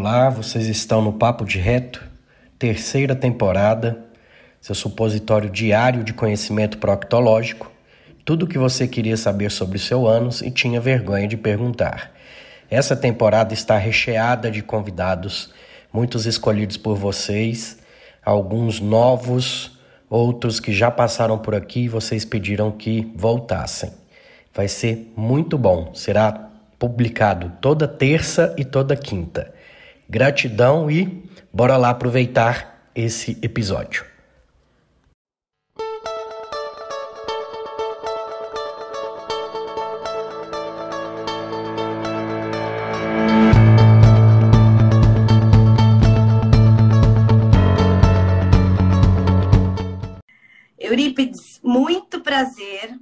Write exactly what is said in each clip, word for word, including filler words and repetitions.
Olá, vocês estão no Papo de Reto, terceira temporada, seu supositório diário de conhecimento proctológico, tudo o que você queria saber sobre o seu ânus e tinha vergonha de perguntar. Essa temporada está recheada de convidados, muitos escolhidos por vocês, alguns novos, outros que já passaram por aqui e vocês pediram que voltassem. Vai ser muito bom, será publicado toda terça e toda quinta. Gratidão e bora lá aproveitar esse episódio. Eurípides, muito prazer.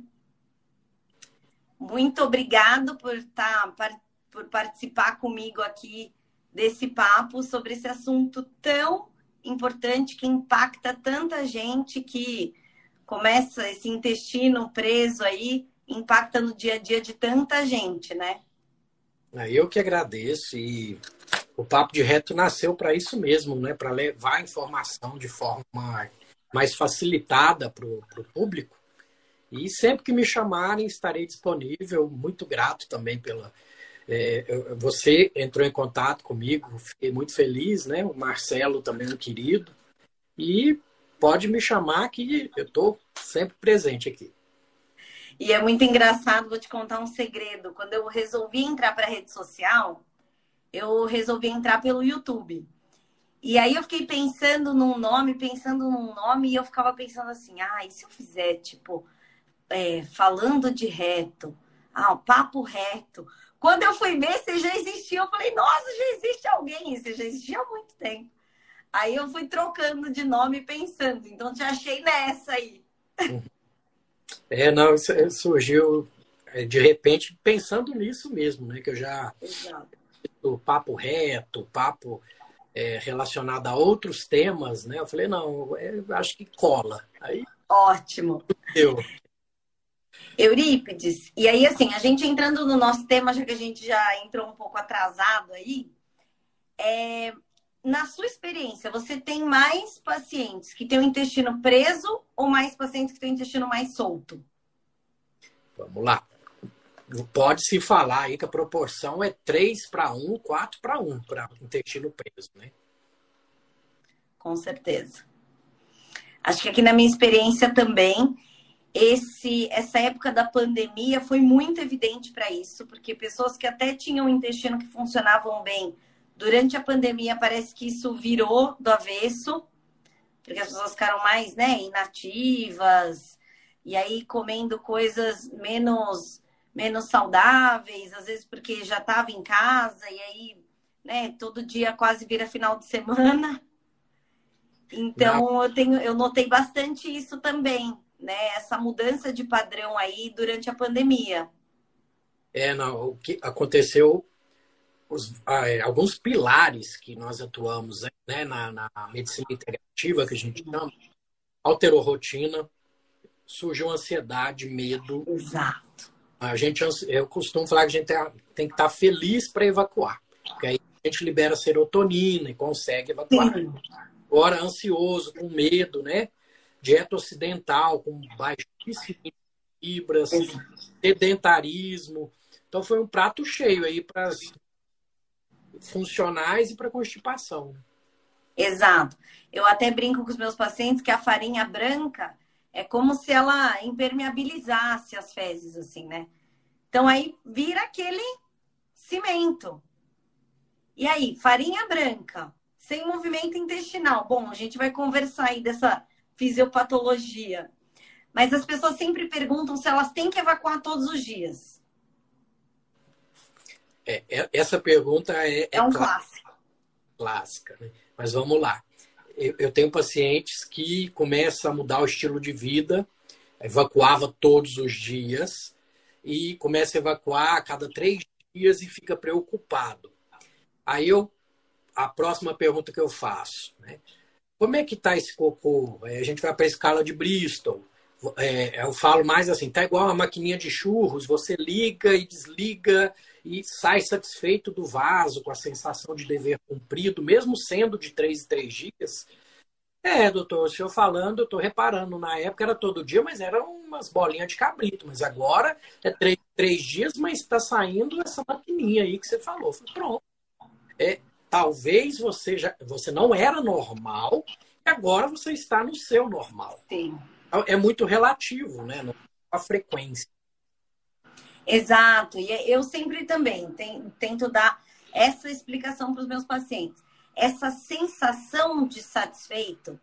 Muito obrigado por, tá, por participar comigo aqui desse papo sobre esse assunto tão importante que impacta tanta gente, que começa esse intestino preso aí, impacta no dia a dia de tanta gente, né? Eu que agradeço, e o Papo de Reto nasceu para isso mesmo, né? Para levar a informação de forma mais facilitada para o público. E sempre que me chamarem, estarei disponível. Muito grato também pela... É, você entrou em contato comigo, fiquei muito feliz, né? O Marcelo também é um querido. E pode me chamar que eu estou sempre presente aqui. E é muito engraçado, vou te contar um segredo. Quando eu resolvi entrar para a rede social, eu resolvi entrar pelo YouTube. E aí eu fiquei pensando num nome, pensando num nome, e eu ficava pensando assim, ah, e se eu fizer, tipo, é, falando de reto, ah, o papo reto. Quando eu fui ver, você já existia, eu falei, nossa, já existe alguém, você já existia há muito tempo. Aí eu fui trocando de nome pensando, então te achei nessa aí. É, não, surgiu de repente pensando nisso mesmo, né? Que eu já... Exato. O papo reto, papo é, relacionado a outros temas, né? Eu falei, não, é, acho que cola. Aí... Ótimo. Eu... Eurípides, e aí assim, a gente entrando no nosso tema, já que a gente já entrou um pouco atrasado aí, é, na sua experiência, você tem mais pacientes que têm o intestino preso ou mais pacientes que têm o intestino mais solto? Vamos lá. Pode-se falar aí que a proporção é três para um, quatro para um para o intestino preso, né? Com certeza. Acho que aqui na minha experiência também, Esse, essa época da pandemia foi muito evidente para isso, porque pessoas que até tinham o intestino que funcionavam bem, durante a pandemia parece que isso virou do avesso, porque as pessoas ficaram mais, né, inativas, e aí comendo coisas menos, menos saudáveis, às vezes porque já estava em casa, e aí, né, todo dia quase vira final de semana. Então, eu, tenho, eu notei bastante isso também, né? Essa mudança de padrão aí durante a pandemia. É, não, o que aconteceu, os, ah, é, alguns pilares que nós atuamos, né, na, na medicina integrativa, que a gente chama, alterou rotina, surgiu ansiedade, medo. Exato. A gente, eu costumo falar que a gente tem, tem que estar feliz para evacuar, porque aí a gente libera serotonina e consegue evacuar. Sim. Agora, ansioso, com medo, né? Dieta ocidental, com baixíssimas fibras, sedentarismo. Então, foi um prato cheio aí para as funcionais e para constipação. Exato. Eu até brinco com os meus pacientes que a farinha branca é como se ela impermeabilizasse as fezes, assim, né? Então, aí vira aquele cimento. E aí, farinha branca, sem movimento intestinal. Bom, a gente vai conversar aí dessa fisiopatologia. Mas as pessoas sempre perguntam se elas têm que evacuar todos os dias. É, essa pergunta é, é, é um clássica. clássico. Clássica, né? Mas vamos lá. Eu, eu tenho pacientes que começam a mudar o estilo de vida, evacuava todos os dias e começa a evacuar a cada três dias e fica preocupado. Aí eu, a próxima pergunta que eu faço, né? Como é que está esse cocô? A gente vai para a escala de Bristol. é, eu falo mais assim, tá igual uma maquininha de churros, você liga e desliga e sai satisfeito do vaso, com a sensação de dever cumprido, mesmo sendo de três em três dias. É, doutor, o senhor falando, eu estou reparando, na época era todo dia, mas eram umas bolinhas de cabrito, mas agora é três, três dias, mas está saindo essa maquininha aí que você falou. Falei, pronto. É, talvez você, já, você não era normal, e agora você está no seu normal. Sim. É muito relativo, né? A frequência. Exato. E eu sempre também tento dar essa explicação para os meus pacientes. Essa sensação de satisfeito,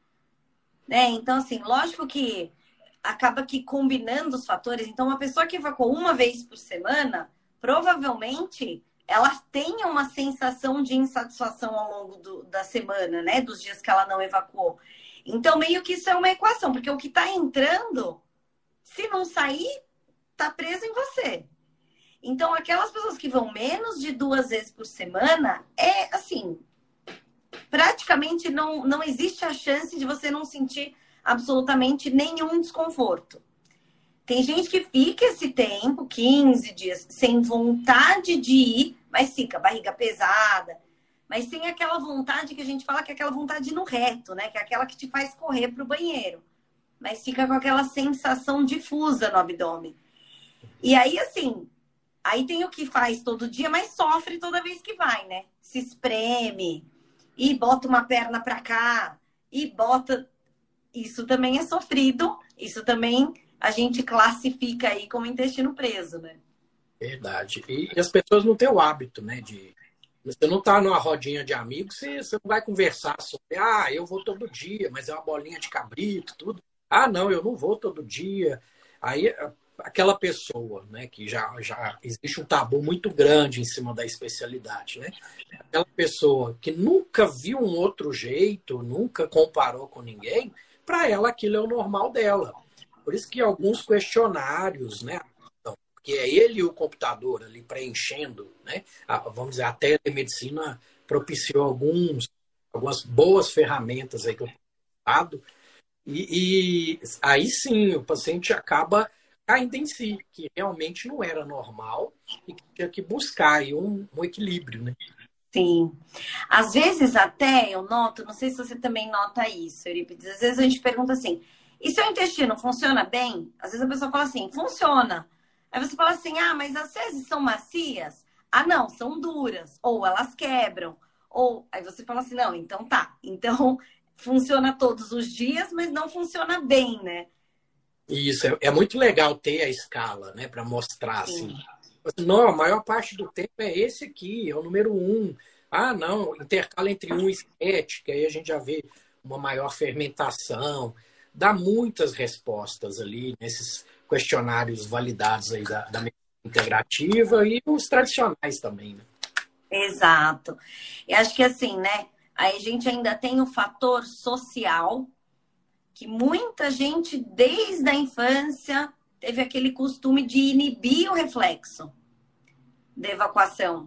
né? Então, assim, lógico que acaba que combinando os fatores. Então, uma pessoa que evacuou uma vez por semana, provavelmente ela tenha uma sensação de insatisfação ao longo do, da semana, né? Dos dias que ela não evacuou. Então, meio que isso é uma equação, porque o que está entrando, se não sair, está preso em você. Então, aquelas pessoas que vão menos de duas vezes por semana, é assim, praticamente não, não existe a chance de você não sentir absolutamente nenhum desconforto. Tem gente que fica esse tempo, quinze dias, sem vontade de ir, mas fica barriga pesada, mas sem aquela vontade que a gente fala que é aquela vontade no reto, né? Que é aquela que te faz correr para o banheiro. Mas fica com aquela sensação difusa no abdômen. E aí, assim, aí tem o que faz todo dia, mas sofre toda vez que vai, né? Se espreme, e bota uma perna para cá, e bota... Isso também é sofrido, isso também a gente classifica aí como intestino preso, né? Verdade. E as pessoas não têm o hábito, né, de... Você não está numa rodinha de amigos, você, você não vai conversar sobre, ah, eu vou todo dia, mas é uma bolinha de cabrito, tudo. Ah, não, eu não vou todo dia. Aí, aquela pessoa, né, que já, já existe um tabu muito grande em cima da especialidade, né? Aquela pessoa que nunca viu um outro jeito, nunca comparou com ninguém, para ela aquilo é o normal dela. Por isso que alguns questionários, né, que é ele e o computador ali preenchendo, né? A, vamos dizer, a telemedicina propiciou alguns, algumas boas ferramentas aí que eu tenho dado, e, e aí sim o paciente acaba caindo em si, que realmente não era normal e que tinha que buscar aí um, um equilíbrio, né? Sim. Às vezes até eu noto, não sei se você também nota isso, Eurípides, às vezes a gente pergunta assim, e seu intestino funciona bem? Às vezes a pessoa fala assim, funciona. Aí você fala assim, ah, mas as fezes são macias? Ah, não, são duras. Ou elas quebram. Ou aí você fala assim, não, então tá. Então funciona todos os dias, mas não funciona bem, né? Isso, é, é muito legal ter a escala, né, para mostrar assim. Não, a maior parte do tempo é esse aqui, é o número um. Ah, não, intercala entre um e sete, que aí a gente já vê uma maior fermentação. Dá muitas respostas ali nesses questionários validados aí da, da medicina integrativa e os tradicionais também, né? Exato. E acho que assim, né? Aí a gente ainda tem o fator social, que muita gente, desde a infância, teve aquele costume de inibir o reflexo da evacuação.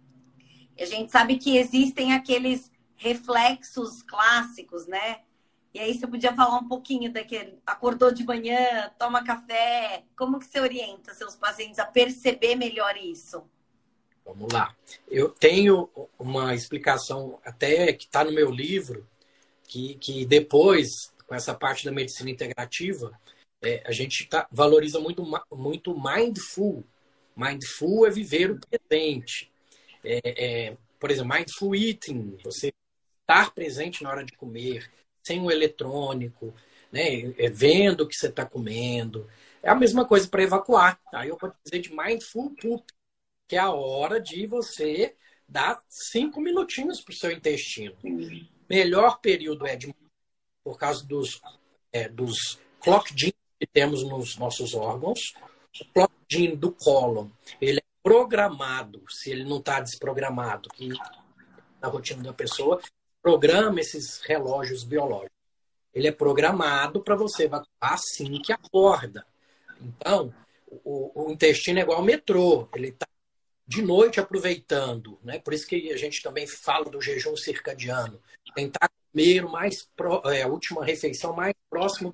E a gente sabe que existem aqueles reflexos clássicos, né? E aí você podia falar um pouquinho daquele, acordou de manhã, toma café, como que você orienta seus pacientes a perceber melhor isso? Vamos lá. Eu tenho uma explicação até que está no meu livro, que, que depois, com essa parte da medicina integrativa, é, a gente tá, valoriza muito, muito mindful. Mindful é viver o presente. É, é, por exemplo, mindful eating, você estar presente na hora de comer, sem o eletrônico, né? É, vendo o que você está comendo. É a mesma coisa para evacuar. Aí eu posso dizer de mindful poop, que é a hora de você dar cinco minutinhos para o seu intestino. Uhum. Melhor período é de por causa dos, é, dos clock genes que temos nos nossos órgãos. O clock gene do cólon, ele é programado, se ele não está desprogramado, que na rotina da pessoa, programa esses relógios biológicos. Ele é programado para você evacuar assim que acorda. Então, o, o intestino é igual ao metrô, ele está de noite aproveitando, né? Por isso que a gente também fala do jejum circadiano. Tentar comer o mais pro, é, a última refeição mais próximo do,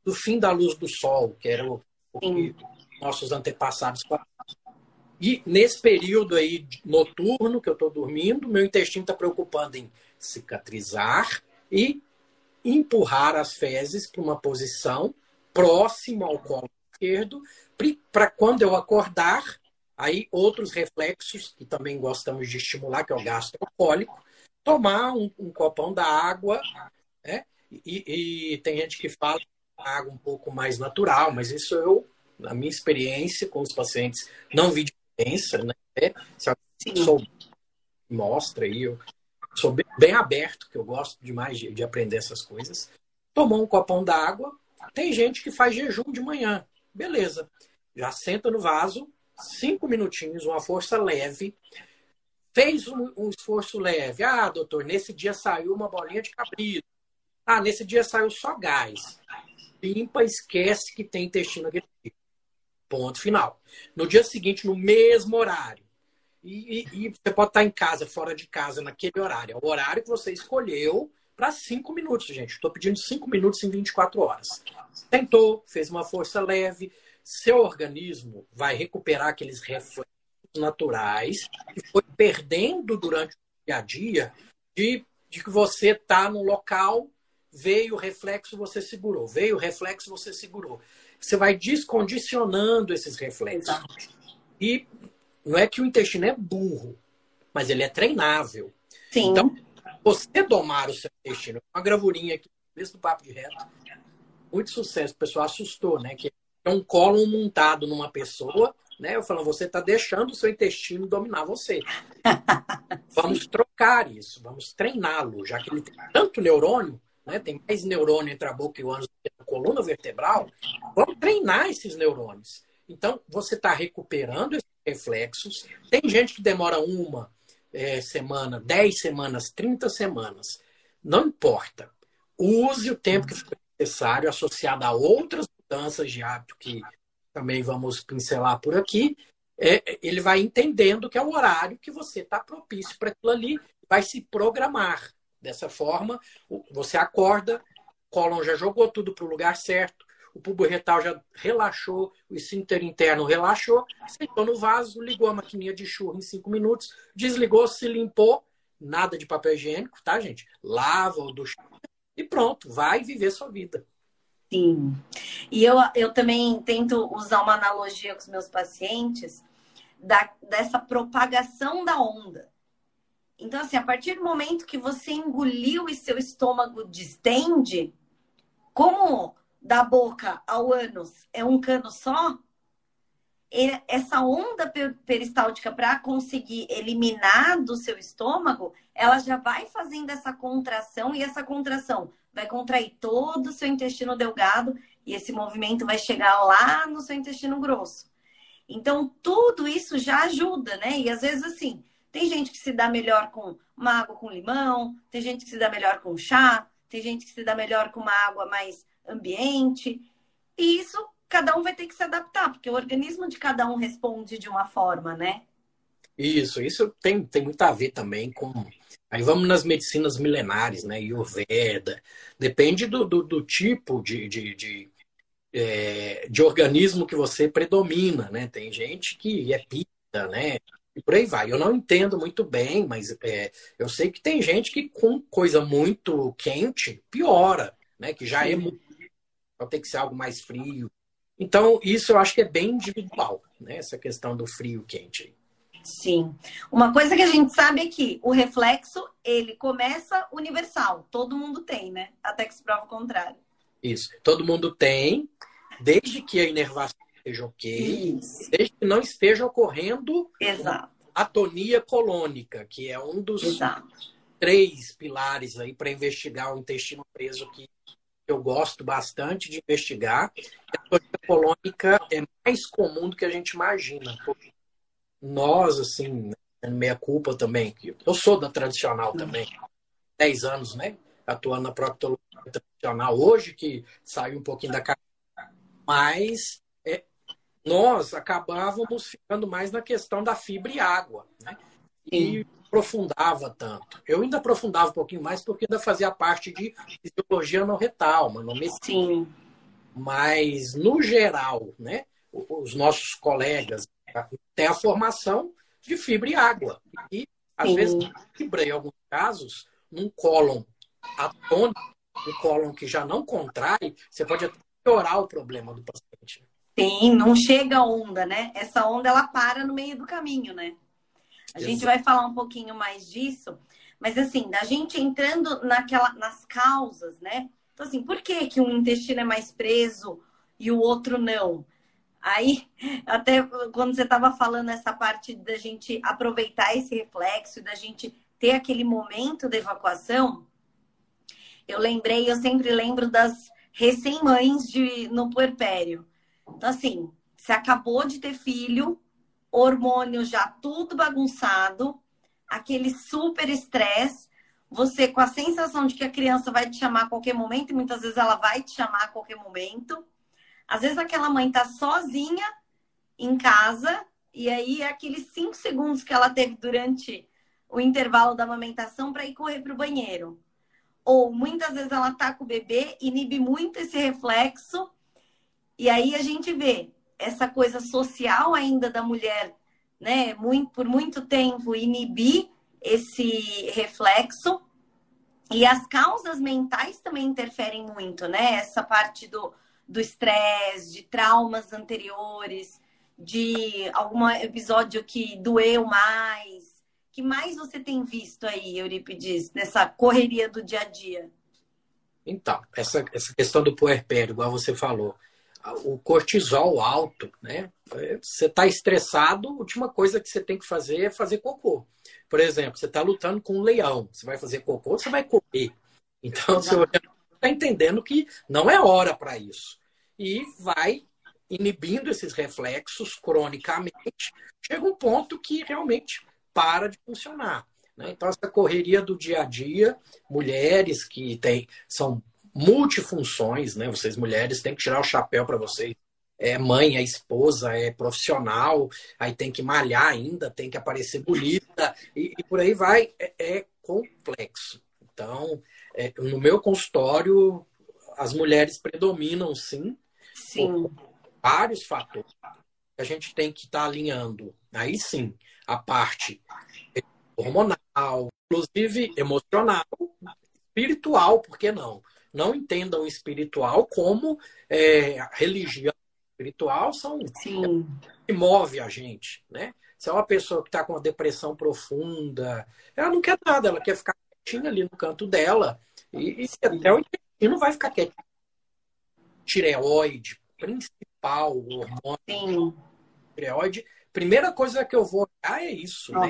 do fim da luz do sol, que era o, o que nossos antepassados faziam. E nesse período aí noturno que eu estou dormindo, meu intestino está preocupando em cicatrizar e empurrar as fezes para uma posição próxima ao colo esquerdo, para quando eu acordar, aí outros reflexos, que também gostamos de estimular, que é o gastrocólico, tomar um, um copão da água, né? E, e tem gente que fala água um pouco mais natural, mas isso eu, na minha experiência com os pacientes, não vi diferença, né? Se alguém souber, mostra aí, eu sou bem, bem aberto, que eu gosto demais de, de aprender essas coisas. Tomou um copão d'água, tem gente que faz jejum de manhã, beleza. Já senta no vaso, cinco minutinhos, uma força leve, fez um, um esforço leve. Ah, doutor, nesse dia saiu uma bolinha de cabrito. Ah, nesse dia saiu só gás. Limpa, esquece que tem intestino agredido. Ponto final. No dia seguinte, no mesmo horário. E, e, e você pode estar em casa, fora de casa, naquele horário. É o horário que você escolheu para cinco minutos, gente. Estou pedindo cinco minutos em vinte e quatro horas. Tentou, fez uma força leve. Seu organismo vai recuperar aqueles reflexos naturais que foi perdendo durante o dia a dia de, de que você está no local, veio o reflexo, você segurou. Veio o reflexo, você segurou. Você vai descondicionando esses reflexos. Exato. E não é que o intestino é burro, mas ele é treinável. Sim. Então, você domar o seu intestino, uma gravurinha aqui, mesmo do Papo de Reto, muito sucesso. O pessoal assustou, né? Que é um cólon montado numa pessoa, né? Eu falo, você está deixando o seu intestino dominar você. Vamos trocar isso, vamos treiná-lo, já que ele tem tanto neurônio, né? Tem mais neurônio entre a boca e o ânus do que a coluna vertebral. Vamos treinar esses neurônios. Então, você está recuperando esses reflexos. Tem gente que demora uma é, semana, dez semanas, trinta semanas. Não importa. Use o tempo que for necessário, associado a outras mudanças de hábito que também vamos pincelar por aqui. É, ele vai entendendo que é o horário que você está propício para aquilo ali, vai se programar. Dessa forma, você acorda, o cólon já jogou tudo para o lugar certo, o pubo retal já relaxou, o esfíncter interno relaxou, sentou no vaso, ligou a maquininha de churro em cinco minutos, desligou, se limpou, nada de papel higiênico, tá, gente? Lava o ducha e pronto, vai viver sua vida. Sim. E eu, eu também tento usar uma analogia com os meus pacientes da, dessa propagação da onda. Então, assim, a partir do momento que você engoliu e seu estômago distende, como da boca ao ânus é um cano só, essa onda peristáltica para conseguir eliminar do seu estômago, ela já vai fazendo essa contração e essa contração vai contrair todo o seu intestino delgado e esse movimento vai chegar lá no seu intestino grosso. Então, tudo isso já ajuda, né? E às vezes, assim, tem gente que se dá melhor com uma água com limão, tem gente que se dá melhor com chá, tem gente que se dá melhor com uma água mais ambiente. E isso, cada um vai ter que se adaptar, porque o organismo de cada um responde de uma forma, né? Isso, isso tem, tem muito a ver também com... Aí vamos nas medicinas milenares, né? Ayurveda. Depende do, do, do tipo de, de, de, é, de organismo que você predomina, né? Tem gente que é pita, né? E por aí vai. Eu não entendo muito bem, mas é, eu sei que tem gente que com coisa muito quente piora, né? Que já Sim. é muito... Então tem que ser algo mais frio. Então, isso eu acho que é bem individual, né? Essa questão do frio e quente. Sim. Uma coisa que a gente sabe é que o reflexo, ele começa universal. Todo mundo tem, né? Até que se prova o contrário. Isso. Todo mundo tem, desde que a inervação esteja ok, Isso. desde que não esteja ocorrendo Exato. atonia colônica, que é um dos Exato. três pilares aí para investigar o intestino preso que eu gosto bastante de investigar. A atonia colônica é mais comum do que a gente imagina. Nós, assim, meia culpa também, eu sou da tradicional também, dez anos, né? Atuando na proctologia tradicional, hoje que saiu um pouquinho da casa, mas é, nós acabávamos ficando mais na questão da fibra e água, né? E Sim. aprofundava tanto. Eu ainda aprofundava um pouquinho mais porque ainda fazia parte de fisiologia não retal, manometria. Sim. mas no geral, né, os nossos colegas têm a formação de fibra e água. E, às Sim. vezes, fibra, em alguns casos, num cólon atônico, um cólon que já não contrai, você pode até piorar o problema do paciente. Sim, não chega a onda, né? Essa onda, ela para no meio do caminho, né? A gente vai falar um pouquinho mais disso, mas assim, da gente entrando naquela, nas causas, né? Então, assim, por que que um intestino é mais preso e o outro não? Aí, até quando você estava falando essa parte da gente aproveitar esse reflexo, da gente ter aquele momento de evacuação, eu lembrei, eu sempre lembro das recém-mães de, no puerpério. Então, assim, você acabou de ter filho, hormônio já tudo bagunçado, aquele super estresse, você com a sensação de que a criança vai te chamar a qualquer momento, e muitas vezes ela vai te chamar a qualquer momento. Às vezes aquela mãe tá sozinha em casa, e aí é aqueles cinco segundos que ela teve durante o intervalo da amamentação para ir correr para o banheiro. Ou muitas vezes ela tá com o bebê, inibe muito esse reflexo, e aí a gente vê essa coisa social ainda da mulher, né, muito, por muito tempo inibir esse reflexo. E as causas mentais também interferem muito, né? Essa parte do do estresse, de traumas anteriores, de algum episódio que doeu mais. Que mais você tem visto aí, Eurípides, nessa correria do dia a dia? Então, essa, essa questão do puerpério, igual você falou, o cortisol alto, né? Você está estressado, a última coisa que você tem que fazer é fazer cocô. Por exemplo, você está lutando com um leão, você vai fazer cocô, você vai comer. Então, você está entendendo que não é hora para isso. E vai inibindo esses reflexos cronicamente, chega um ponto que realmente para de funcionar, né? Então, essa correria do dia a dia, mulheres que têm, são multifunções, né? Vocês mulheres têm que tirar o chapéu para vocês. É mãe, é esposa, é profissional, aí tem que malhar ainda, tem que aparecer bonita, e, e por aí vai, é, é complexo. Então, é, no meu consultório, as mulheres predominam, sim, sim. por vários fatores. A gente tem que estar tá alinhando, aí sim, a parte hormonal, inclusive emocional, espiritual, por que não? Não entendam o espiritual como é, religião. Espiritual são sim. que move a gente, né? Se é uma pessoa que está com uma depressão profunda, ela não quer nada, ela quer ficar quietinha ali no canto dela e, e até o intestino vai ficar quietinho. Tireoide, principal o hormônio sim. tireoide, primeira coisa que eu vou olhar é isso, Nossa. né?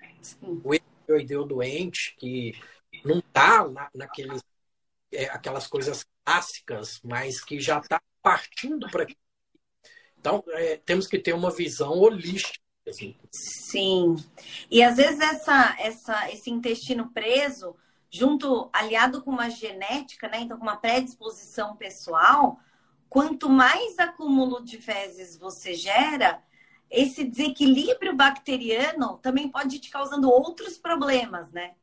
O tireoideu doente que não está na, naqueles é, aquelas coisas clássicas, mas que já está partindo para aqui. Então, é, temos que ter uma visão holística. Assim. Sim. E às vezes essa, essa, esse intestino preso, junto, aliado com uma genética, né? Então, com uma predisposição pessoal, quanto mais acúmulo de fezes você gera, esse desequilíbrio bacteriano também pode ir te causando outros problemas, né?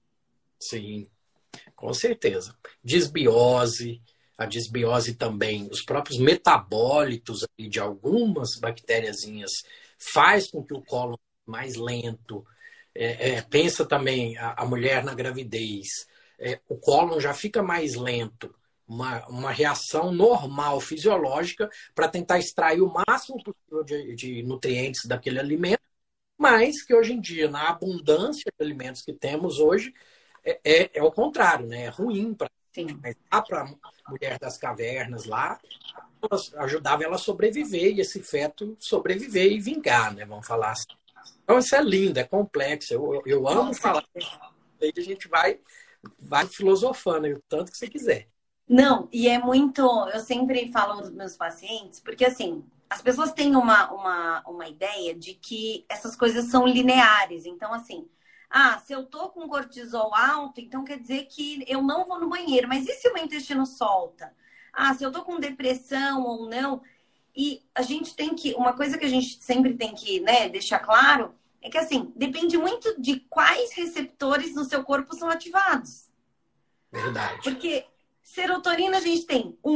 Sim, com certeza. Desbiose. A desbiose também, os próprios metabólitos de algumas bactériazinhas faz com que o cólon mais lento. É, é, pensa também a, a mulher na gravidez, é, o cólon já fica mais lento, uma, uma reação normal, fisiológica, para tentar extrair o máximo possível de, de nutrientes daquele alimento, mas que hoje em dia, na abundância de alimentos que temos hoje, é, é, é o contrário, né? É ruim para Mas lá para a mulher das cavernas, lá, ajudava ela a sobreviver e esse feto sobreviver e vingar, né? Vamos falar assim. Então, isso é lindo, é complexo. Eu, eu, eu amo falar. Aí a gente vai, vai filosofando o tanto que você quiser. Não, e é muito... Eu sempre falo dos meus pacientes, porque assim, as pessoas têm uma, uma, uma ideia de que essas coisas são lineares. Então, assim... Ah, se eu tô com cortisol alto, então quer dizer que eu não vou no banheiro. Mas e se o meu intestino solta? Ah, se eu tô com depressão ou não? E a gente tem que... Uma coisa que a gente sempre tem que, né, deixar claro é que, assim, depende muito de quais receptores no seu corpo são ativados. Verdade. Porque serotonina a gente tem um,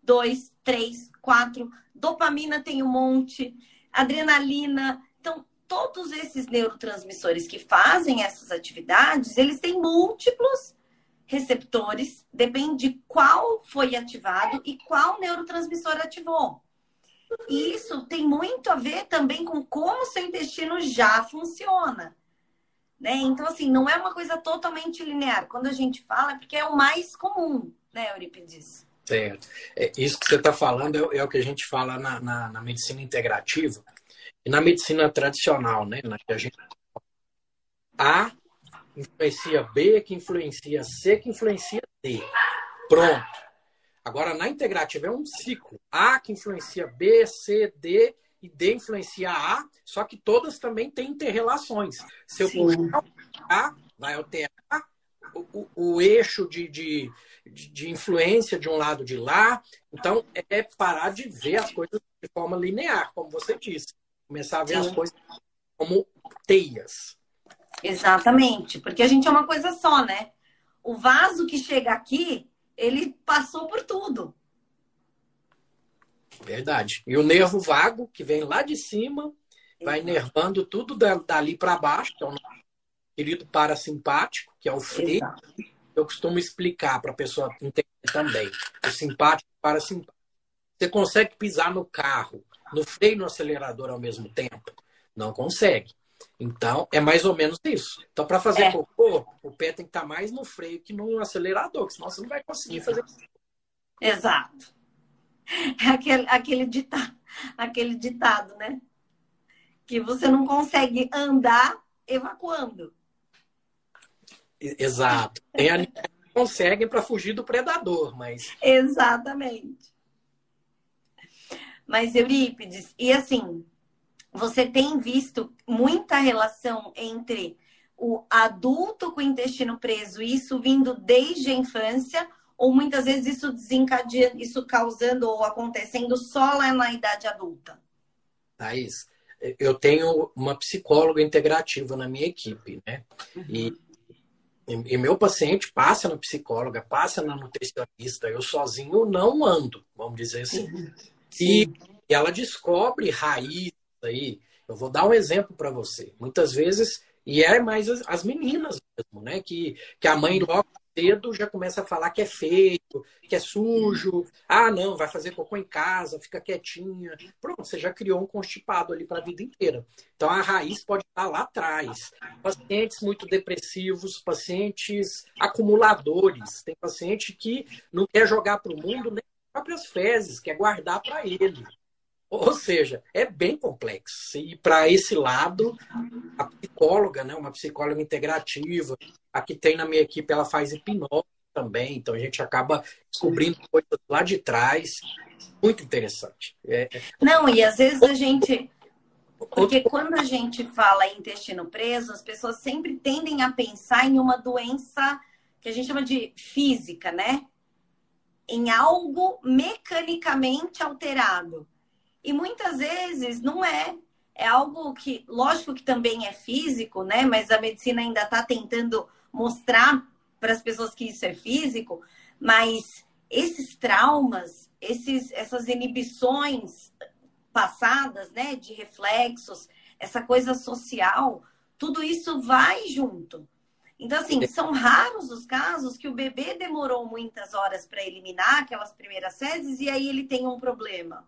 dois, três, quatro. Dopamina tem um monte, adrenalina. Então, todos esses neurotransmissores que fazem essas atividades, eles têm múltiplos receptores, depende de qual foi ativado e qual neurotransmissor ativou. E isso tem muito a ver também com como o seu intestino já funciona. Né? Então, assim, não é uma coisa totalmente linear. Quando a gente fala, é porque é o mais comum, né, Eurípides? Certo. É, isso que você está falando é, é o que a gente fala na, na, na medicina integrativa e na medicina tradicional, né? Na que a gente A influencia B, que influencia C, que influencia D. Pronto. Agora, na integrativa é um ciclo. A que influencia B, C, D e D influencia A, só que todas também têm interrelações. Se eu puxar A, vai alterar o, o, o eixo de, de, de influência de um lado de lá. Então, é parar de ver as coisas de forma linear, como você disse. Começar a ver Sim. as coisas como teias. Exatamente, porque a gente é uma coisa só, né? O vaso que chega aqui, ele passou por tudo. Verdade. E o nervo vago, que vem lá de cima, vai nervando tudo dali para baixo, que é o querido parasimpático, que é o freio. Exato. Eu costumo explicar para a pessoa entender também. O simpático e o parasimpático. Você consegue pisar no carro, no freio e no acelerador ao mesmo tempo? Não consegue. Então, é mais ou menos isso. Então, para fazer é. cocô, o pé tem que estar mais no freio que no acelerador, senão você não vai conseguir Exato. fazer. Exato. É aquele, aquele, ditado, aquele ditado, né? Que você não consegue andar evacuando. Exato. Tem animais que conseguem para fugir do predador, mas... Exatamente. Mas, Eurípides, e assim, você tem visto muita relação entre o adulto com o intestino preso, isso vindo desde a infância, ou muitas vezes isso desencadeando, isso causando ou acontecendo só lá na idade adulta? Thaís, eu tenho uma psicóloga integrativa na minha equipe, né? Uhum. E, e meu paciente passa na psicóloga, passa na nutricionista, eu sozinho não ando, vamos dizer assim. Uhum. E ela descobre raízes aí. Eu vou dar um exemplo para você. Muitas vezes, e é mais as, as meninas mesmo, né? Que, que a mãe logo cedo já começa a falar que é feio, que é sujo. Ah, não, vai fazer cocô em casa, fica quietinha. Pronto, você já criou um constipado ali para a vida inteira. Então, a raiz pode estar lá atrás. Pacientes muito depressivos, pacientes acumuladores. Tem paciente que não quer jogar para o mundo nem as próprias fezes, quer guardar para ele. Ou seja, é bem complexo. E para esse lado, a psicóloga, né, uma psicóloga integrativa, a que tem na minha equipe, ela faz hipnose também. Então a gente acaba descobrindo coisas lá de trás. Muito interessante. É... Não, e às vezes a gente... Porque quando a gente fala em intestino preso, as pessoas sempre tendem a pensar em uma doença que a gente chama de física, né? Em algo mecanicamente alterado. E muitas vezes não é. É algo que, lógico que também é físico, né? Mas a medicina ainda está tentando mostrar para as pessoas que isso é físico. Mas esses traumas, esses, essas inibições passadas, né? De reflexos, essa coisa social, tudo isso vai junto. Então, assim, são raros os casos que o bebê demorou muitas horas para eliminar aquelas primeiras fezes e aí ele tem um problema.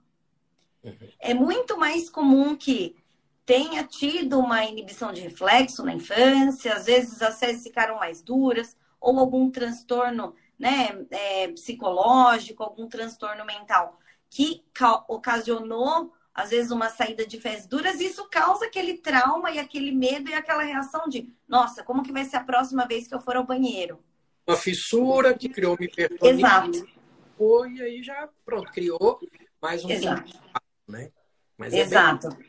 É muito mais comum que tenha tido uma inibição de reflexo na infância, às vezes as fezes ficaram mais duras, ou algum transtorno, né, é, psicológico, algum transtorno mental, que ocasionou, às vezes, uma saída de fezes duras, e isso causa aquele trauma e aquele medo e aquela reação de, nossa, como que vai ser a próxima vez que eu for ao banheiro? Uma fissura que criou uma hipertonia. Exato. E aí já, pronto, criou mais um... Exato. Né? Mas Exato. É bem...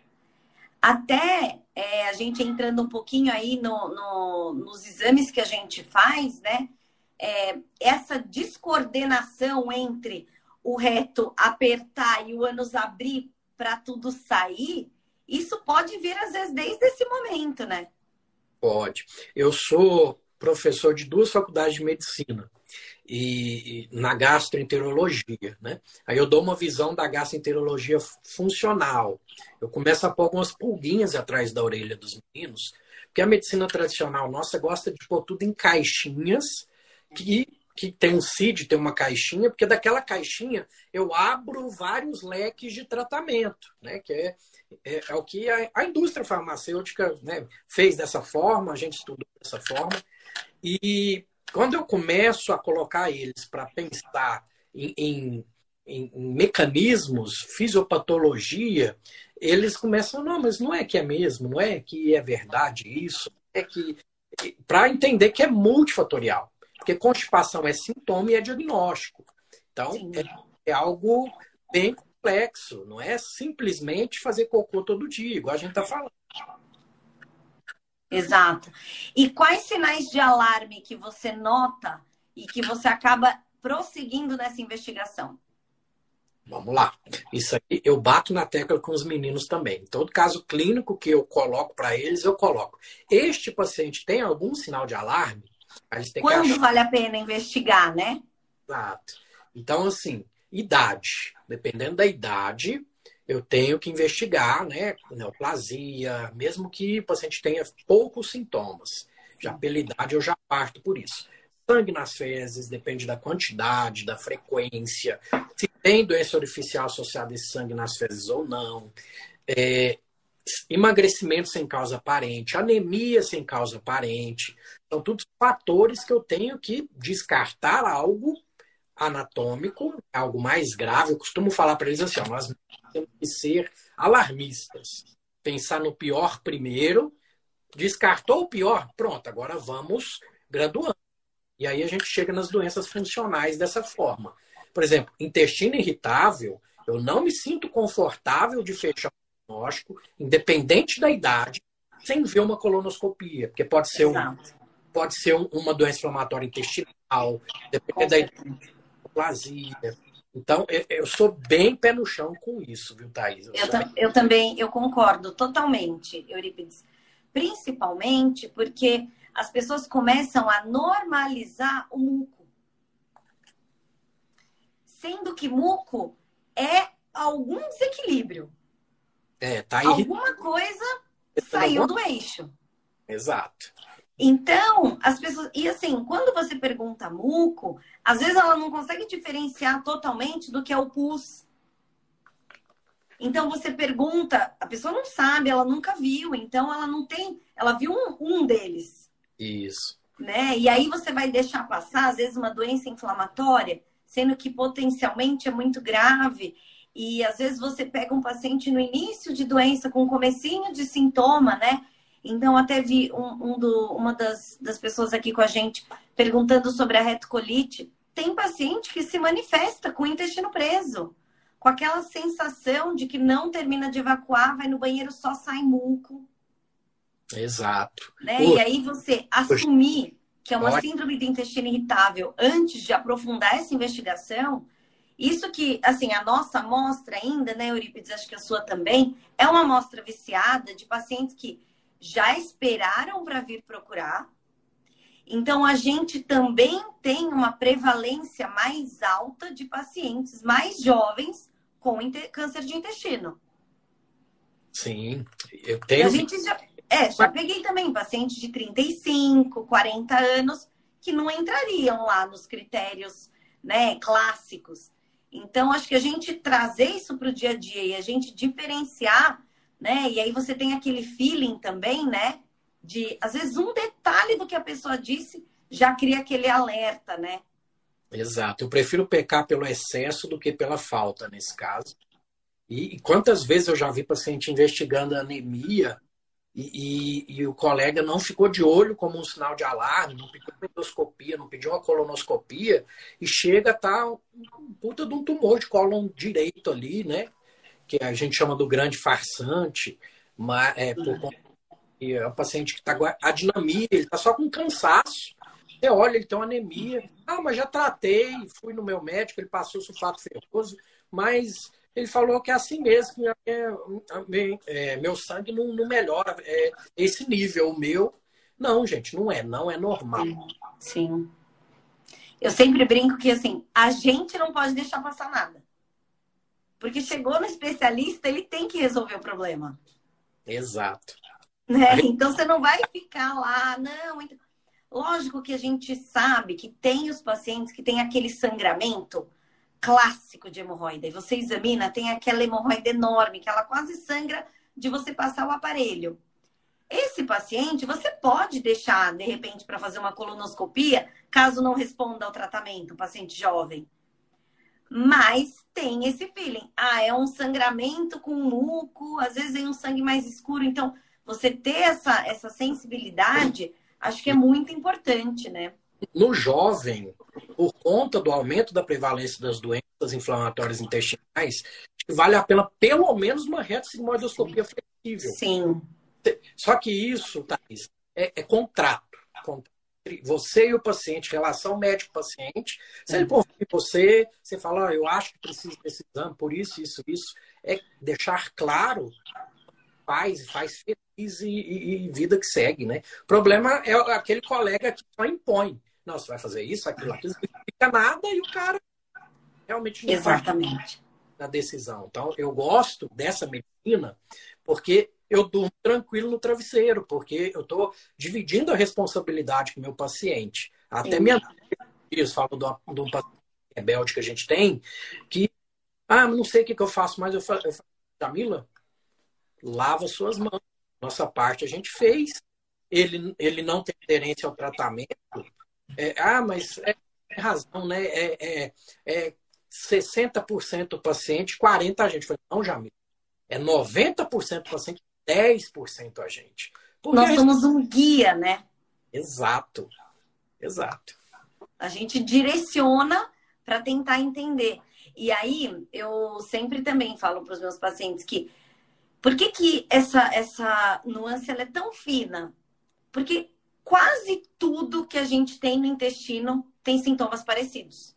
Até é, a gente entrando um pouquinho aí no, no, nos exames que a gente faz, né? É, essa descoordenação entre o reto apertar e o ânus abrir para tudo sair, isso pode vir às vezes desde esse momento, né? Pode. Eu sou professor de duas faculdades de medicina. E, e na gastroenterologia, né? Aí eu dou uma visão da gastroenterologia funcional. Eu começo a pôr algumas pulguinhas atrás da orelha dos meninos, porque a medicina tradicional nossa gosta de pôr tudo em caixinhas, que, que tem um C I D, tem uma caixinha, porque daquela caixinha eu abro vários leques de tratamento, né? Que é, é, é o que a, a indústria farmacêutica, né, fez dessa forma, a gente estudou dessa forma. E quando eu começo a colocar eles para pensar em, em, em, em mecanismos, fisiopatologia, eles começam, não, mas não é que é mesmo, não é que é verdade isso, é que para entender que é multifatorial, porque constipação é sintoma e é diagnóstico. Então, é, é algo bem complexo, não é simplesmente fazer cocô todo dia, igual a gente está falando. Exato. E quais sinais de alarme que você nota e que você acaba prosseguindo nessa investigação? Vamos lá. Isso aí eu bato na tecla com os meninos também. Em todo caso clínico que eu coloco para eles, eu coloco. Este paciente tem algum sinal de alarme? A gente tem Quando que achar... vale a pena investigar, né? Exato. Então, assim, idade. Dependendo da idade, eu tenho que investigar, né? Neoplasia, mesmo que o paciente tenha poucos sintomas. Já pela idade, eu já parto por isso. Sangue nas fezes, depende da quantidade, da frequência, se tem doença orificial associada a esse sangue nas fezes ou não. É, emagrecimento sem causa aparente, anemia sem causa aparente. São todos fatores que eu tenho que descartar algo anatômico, algo mais grave. Eu costumo falar para eles assim, ó, nós temos que ser alarmistas. Pensar no pior primeiro, descartou o pior, pronto, agora vamos graduando. E aí a gente chega nas doenças funcionais dessa forma. Por exemplo, intestino irritável, eu não me sinto confortável de fechar o diagnóstico, independente da idade, sem ver uma colonoscopia, porque pode ser, um, pode ser um, uma doença inflamatória intestinal, depende da hipoplasia. Então, eu sou bem pé no chão com isso, viu, Thaís? Eu, eu, tam, eu também, eu concordo totalmente, Eurípides. Principalmente porque as pessoas começam a normalizar o muco. Sendo que muco é algum desequilíbrio. É, tá aí. Alguma coisa saiu do eixo. Exato. Então, as pessoas... E assim, quando você pergunta muco, às vezes ela não consegue diferenciar totalmente do que é o pus. Então, você pergunta, a pessoa não sabe, ela nunca viu, então ela não tem... Ela viu um, um deles. Isso. Né? E aí você vai deixar passar, às vezes, uma doença inflamatória, sendo que potencialmente é muito grave. E, às vezes, você pega um paciente no início de doença, com um comecinho de sintoma, né? Então, até vi um, um do, uma das, das pessoas aqui com a gente perguntando sobre a retocolite. Tem paciente que se manifesta com o intestino preso, com aquela sensação de que não termina de evacuar, vai no banheiro, só sai muco. Exato. Né? E aí você assumir que é uma síndrome do intestino irritável antes de aprofundar essa investigação, isso que, assim, a nossa amostra ainda, né, Eurípides, acho que a sua também, é uma amostra viciada de pacientes que já esperaram para vir procurar. Então, a gente também tem uma prevalência mais alta de pacientes mais jovens com câncer de intestino. Sim, eu tenho... E a gente já... É, já peguei também pacientes de trinta e cinco, quarenta anos que não entrariam lá nos critérios, né, clássicos. Então, acho que a gente trazer isso para o dia a dia e a gente diferenciar, né? E aí você tem aquele feeling também, né? De, às vezes, um detalhe do que a pessoa disse já cria aquele alerta, né? Exato. Eu prefiro pecar pelo excesso do que pela falta, nesse caso. E, e quantas vezes eu já vi paciente investigando anemia e, e, e o colega não ficou de olho como um sinal de alarme, não pediu uma endoscopia, não pediu uma colonoscopia e chega a estar um puta de um tumor de cólon direito ali, né? Que a gente chama do grande farsante, mas é por conta que é o paciente que está com a dinamia, ele está só com cansaço. Você olha, ele tem uma anemia. Ah, mas já tratei, fui no meu médico, ele passou sulfato ferroso, mas ele falou que é assim mesmo, que é, é, meu sangue não, não melhora é, esse nível. O meu, não, gente, não é, não é normal. Sim. Eu sempre brinco que, assim, a gente não pode deixar passar nada. Porque chegou no especialista, ele tem que resolver o problema. Exato. Né? Então, você não vai ficar lá, não... Então... Lógico que a gente sabe que tem os pacientes que têm aquele sangramento clássico de hemorroida. E você examina, tem aquela hemorroida enorme, que ela quase sangra de você passar o aparelho. Esse paciente, você pode deixar, de repente, para fazer uma colonoscopia, caso não responda ao tratamento, paciente jovem. Mas tem esse feeling. Ah, é um sangramento com muco, às vezes é um sangue mais escuro. Então, você ter essa, essa sensibilidade, acho que é muito importante, né? No jovem, por conta do aumento da prevalência das doenças inflamatórias intestinais, vale a pena pelo menos uma reto-sigmoidoscopia flexível. Sim. Só que isso, Thaís, é, é contrato. Você e o paciente, relação médico-paciente. Se ele confia em você, você fala, oh, eu acho que preciso desse exame, por isso, isso, isso. É deixar claro, faz, faz feliz e, e, e vida que segue, né? O problema é aquele colega que só impõe. Não, você vai fazer isso, aquilo, aquilo, não fica nada e o cara realmente não Exatamente. na decisão. Então, eu gosto dessa medicina porque eu durmo tranquilo no travesseiro, porque eu estou dividindo a responsabilidade com o meu paciente. Até Sim. minha filhos falam de, uma, de um paciente rebelde que a gente tem, que, ah, não sei o que, que eu faço, mas eu falo, eu falo, Jamila, lava suas mãos. Nossa parte a gente fez. Ele, ele não tem aderência ao tratamento. É, ah, mas é, é razão, né? É, é, é sessenta por cento paciente, quarenta por cento a gente. Falei, não, Jamila, é noventa por cento paciente, dez por cento a gente. Porque Nós somos um guia, né? Exato, exato. A gente direciona para tentar entender. E aí, eu sempre também falo para os meus pacientes que por que, que essa, essa nuance ela é tão fina? Porque quase tudo que a gente tem no intestino tem sintomas parecidos.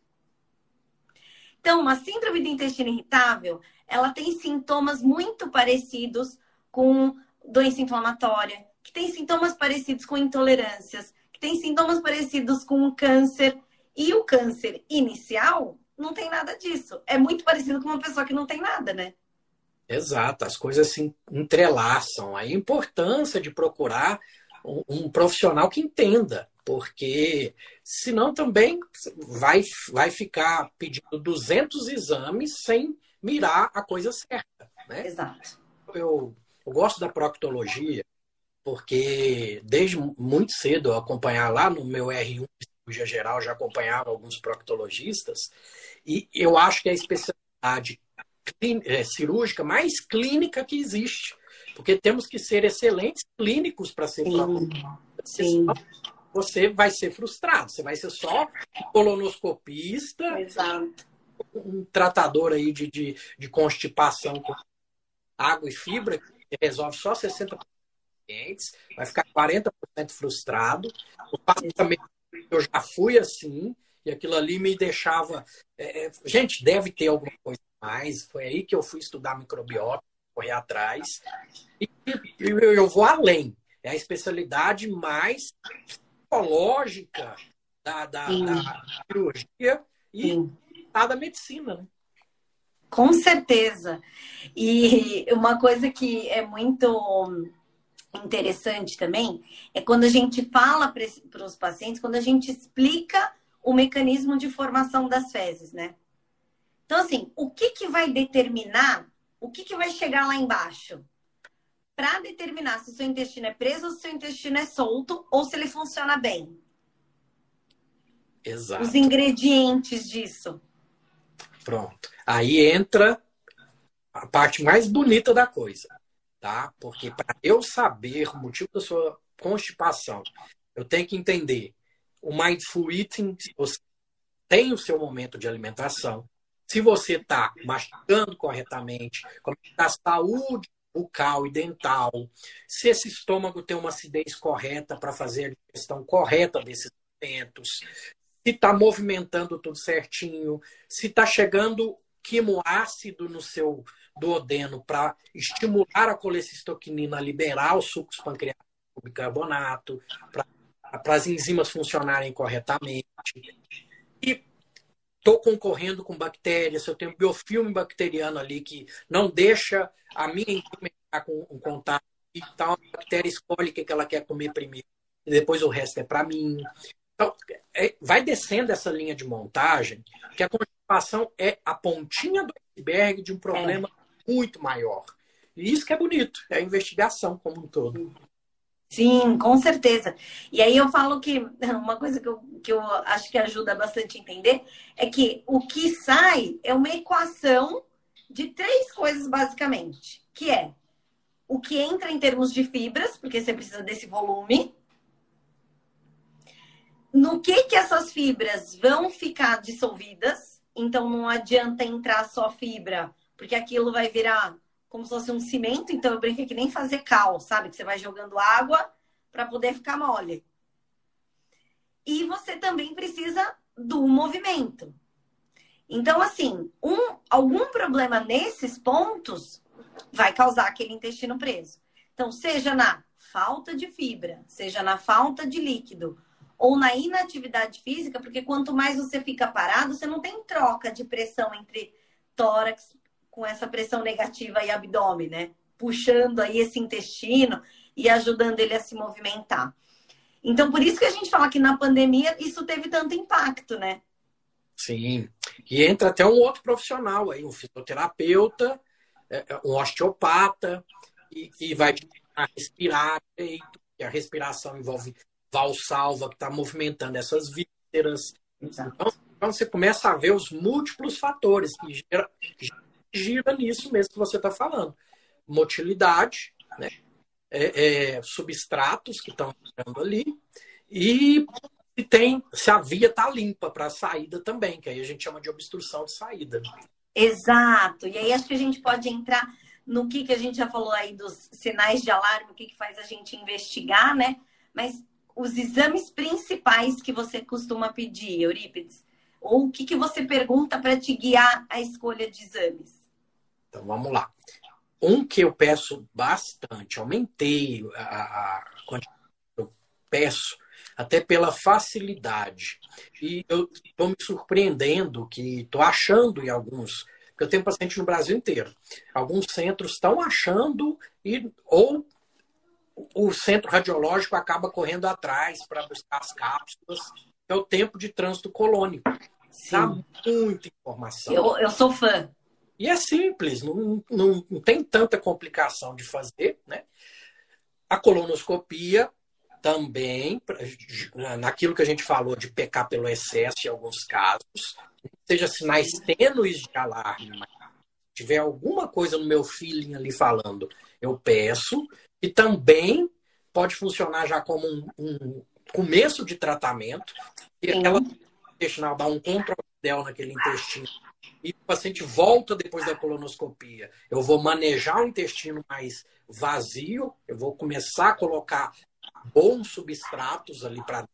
Então, uma síndrome do intestino irritável, ela tem sintomas muito parecidos com doença inflamatória, que tem sintomas parecidos com intolerâncias, que tem sintomas parecidos com câncer. E o câncer inicial não tem nada disso. É muito parecido com uma pessoa que não tem nada, né? Exato, as coisas se entrelaçam. A importância de procurar um, um profissional que entenda, porque senão também vai, vai ficar pedindo duzentos exames sem mirar a coisa certa, né? Exato. Eu, eu gosto da proctologia porque desde muito cedo eu acompanhava lá no meu R um de cirurgia geral, já acompanhava alguns proctologistas e eu acho que é a especialidade cirúrgica mais clínica que existe. Porque temos que ser excelentes clínicos para ser proctologista. Sim. Você vai ser frustrado. Você vai ser só um colonoscopista, Exato. um tratador aí de, de, de constipação com água e fibra, que resolve só sessenta por cento dos pacientes, vai ficar quarenta por cento frustrado. O paciente, eu já fui assim, e aquilo ali me deixava... É, gente, deve ter alguma coisa mais. Foi aí que eu fui estudar microbiota, correr atrás. E eu vou além. É a especialidade mais psicológica da, da, da cirurgia e da medicina, né? Com certeza. E uma coisa que é muito interessante também é quando a gente fala para os pacientes, quando a gente explica o mecanismo de formação das fezes, né? Então, assim, o que, que vai determinar, o que, que vai chegar lá embaixo? Para determinar se o seu intestino é preso ou se o seu intestino é solto ou se ele funciona bem. Exato. Os ingredientes disso. Pronto. Aí entra a parte mais bonita da coisa, tá? Porque para eu saber o motivo da sua constipação, eu tenho que entender o mindful eating, se você tem o seu momento de alimentação, se você está mastigando corretamente, como está a saúde bucal e dental, se esse estômago tem uma acidez correta para fazer a digestão correta desses alimentos, se está movimentando tudo certinho, se está chegando quimoácido no seu duodeno para estimular a colecistoquinina a liberar os sucos pancreáticos com bicarbonato, para as enzimas funcionarem corretamente. estou concorrendo com bactérias, se eu tenho biofilme bacteriano ali que não deixa a minha enzima entrar com um contato, e tal, a bactéria escolhe o que ela quer comer primeiro, e depois o resto é para mim. Então, é, vai descendo essa linha de montagem, que a constipação é a pontinha do iceberg de um problema é. muito maior. E isso que é bonito, é a investigação como um todo. Sim, com certeza. E aí eu falo que uma coisa que eu, que eu acho que ajuda bastante a entender é que o que sai é uma equação de três coisas, basicamente, que é o que entra em termos de fibras, porque você precisa desse volume, no que que essas fibras vão ficar dissolvidas, então não adianta entrar só fibra, porque aquilo vai virar como se fosse um cimento, então eu brinco que nem fazer cal, sabe? Que você vai jogando água para poder ficar mole. E você também precisa do movimento. Então, assim, um, algum problema nesses pontos vai causar aquele intestino preso. Então, seja na falta de fibra, seja na falta de líquido, ou na inatividade física, porque quanto mais você fica parado, você não tem troca de pressão entre tórax com essa pressão negativa e abdômen, né? Puxando aí esse intestino e ajudando ele a se movimentar. Então, por isso que a gente fala que na pandemia isso teve tanto impacto, né? Sim. E entra até um outro profissional aí, um fisioterapeuta, um osteopata, e, e vai respirar direito, e a respiração envolve valsalva, que está movimentando essas vísceras. Então, então, você começa a ver os múltiplos fatores que gira, gira nisso mesmo que você está falando. Motilidade, né? é, é, substratos que estão entrando ali, e se, tem, se a via está limpa para a saída também, que aí a gente chama de obstrução de saída. Exato. E aí acho que a gente pode entrar no que, que a gente já falou aí dos sinais de alarme, o que, que faz a gente investigar, né? Mas os exames principais que você costuma pedir, Eurípides, ou o que, que você pergunta para te guiar a escolha de exames? Então, vamos lá. Um que eu peço bastante, aumentei a, a quantidade que eu peço, até pela facilidade. E eu estou me surpreendendo que estou achando em alguns, porque eu tenho paciente no Brasil inteiro, alguns centros estão achando, e, ou o centro radiológico acaba correndo atrás para buscar as cápsulas, é o tempo de trânsito colônico. Dá muita informação. Eu, eu sou fã. E é simples, não, não, não tem tanta complicação de fazer, né? A colonoscopia também, naquilo que a gente falou de pecar pelo excesso em alguns casos, seja sinais tênues de alarme, mas se tiver alguma coisa no meu feeling ali falando, eu peço, e também pode funcionar já como um, um começo de tratamento, e aquela intestinal dá um control naquele intestino, e o paciente volta depois da colonoscopia. Eu vou manejar o intestino mais vazio, eu vou começar a colocar bons substratos ali para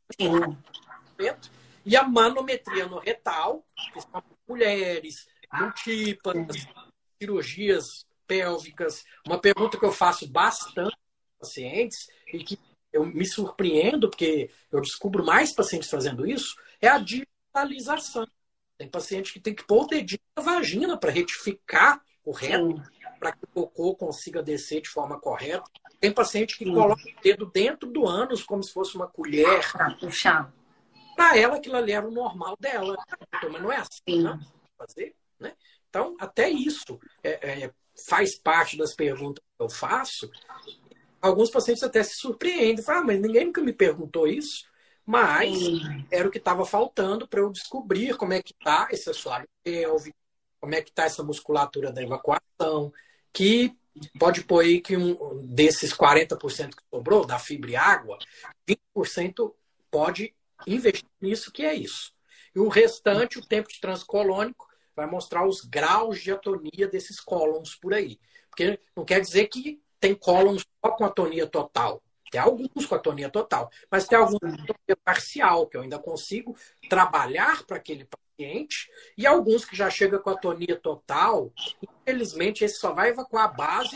dentro. E a manometria no retal, que são mulheres, multípadas, cirurgias pélvicas. Uma pergunta que eu faço bastante para pacientes e que eu me surpreendo, porque eu descubro mais pacientes fazendo isso, é a digitalização. Tem paciente que tem que pôr o dedinho na vagina para retificar o reto, para que o cocô consiga descer de forma correta. Tem paciente que Sim. coloca o dedo dentro do ânus como se fosse uma colher. Para puxar. Para ela, aquilo ali era o normal dela. Mas não é assim, não? Fazer, né? Então, até isso é, é, faz parte das perguntas que eu faço. Alguns pacientes até se surpreendem. Falam, ah, mas ninguém nunca me perguntou isso. Mas Sim. era o que estava faltando para eu descobrir como é que está esse assoalho pélvico, como é que está essa musculatura da evacuação, que pode pôr aí que um desses quarenta por cento que sobrou, da fibra e água, vinte por cento pode investir nisso, que é isso. E o restante, o tempo de transcolônico, vai mostrar os graus de atonia desses cólons por aí. Porque não quer dizer que tem cólons só com atonia total. Tem alguns com atonia total, mas tem alguns com atonia parcial, que eu ainda consigo trabalhar para aquele paciente, e alguns que já chegam com atonia total, infelizmente, esse só vai evacuar a base.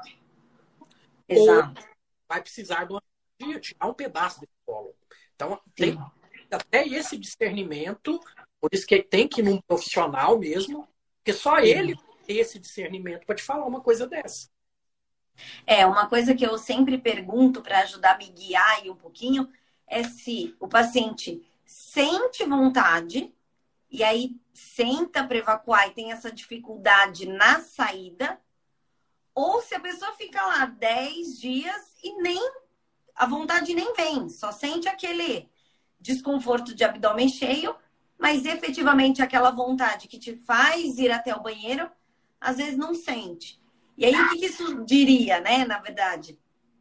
Exato. Ou vai precisar de uma cirurgia, tirar um pedaço desse cólon. Então, tem Sim. até esse discernimento Por isso que tem que ir num profissional mesmo, porque só ele tem esse discernimento para te falar uma coisa dessa. É, uma coisa que eu sempre pergunto para ajudar a me guiar aí um pouquinho é se o paciente sente vontade e aí senta para evacuar e tem essa dificuldade na saída, ou se a pessoa fica lá dez dias e nem a vontade nem vem, só sente aquele desconforto de abdômen cheio, mas efetivamente aquela vontade que te faz ir até o banheiro, às vezes não sente. E aí, o que isso diria, né, na verdade?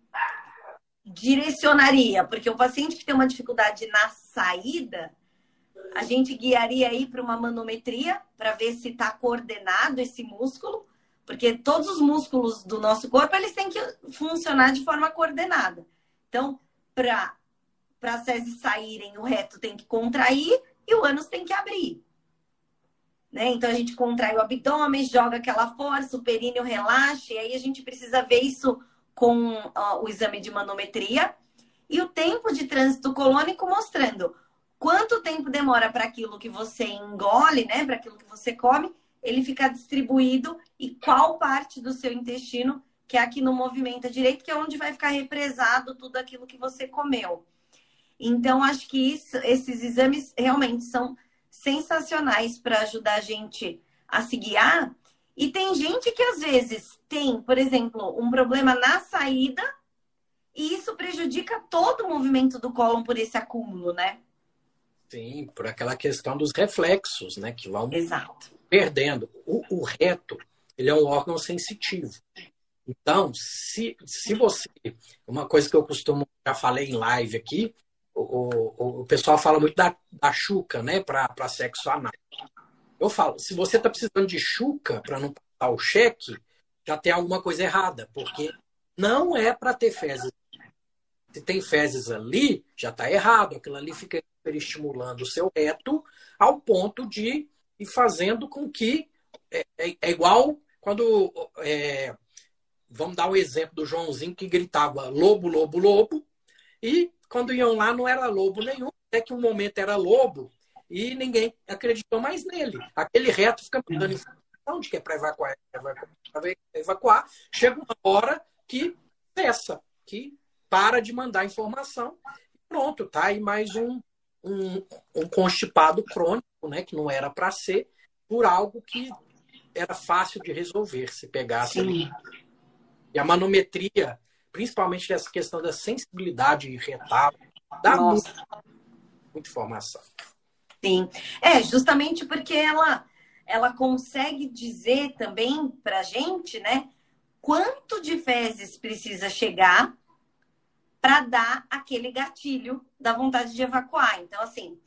Direcionaria, porque o paciente que tem uma dificuldade na saída, a gente guiaria aí para uma manometria, para ver se está coordenado esse músculo, porque todos os músculos do nosso corpo, eles têm que funcionar de forma coordenada. Então, para as fezes saírem, o reto tem que contrair e o ânus tem que abrir. Né? Então, a gente contrai o abdômen, joga aquela força, o períneo relaxa, e aí a gente precisa ver isso com ó, o exame de manometria. E o tempo de trânsito colônico mostrando quanto tempo demora para aquilo que você engole, né? Para aquilo que você come, ele ficar distribuído e qual parte do seu intestino que é aqui no movimento direito, que é onde vai ficar represado tudo aquilo que você comeu. Então, acho que isso, esses exames realmente são sensacionais para ajudar a gente a se guiar. E tem gente que às vezes tem, por exemplo, um problema na saída e isso prejudica todo o movimento do cólon por esse acúmulo, né? Sim, por aquela questão dos reflexos, né? Que vão Exato. perdendo. O, o reto, ele é um órgão sensitivo. Então, se, se você... Uma coisa que eu costumo, já falei em live aqui, O, o, o pessoal fala muito da, da chuca, né, para sexo anal. Eu falo, se você está precisando de chuca para não passar o cheque, já tem alguma coisa errada, porque não é para ter fezes. Se tem fezes ali, já está errado. Aquilo ali fica estimulando o seu reto ao ponto de ir fazendo com que... É, é, é igual quando... É, vamos dar um exemplo do Joãozinho que gritava lobo, lobo, lobo, e quando iam lá não era lobo nenhum, até que um momento era lobo e ninguém acreditou mais nele. Aquele reto fica dando informação de que é para evacuar, para evacuar. Chega uma hora que cessa, que para de mandar informação. Pronto, tá aí mais um, um, um constipado crônico, né, que não era para ser, por algo que era fácil de resolver se pegasse ali. E a manometria, principalmente essa questão da sensibilidade retal, dá muito, muita informação. Sim. É, justamente porque ela, ela consegue dizer também pra gente, né, quanto de fezes precisa chegar para dar aquele gatilho da vontade de evacuar. Então, assim,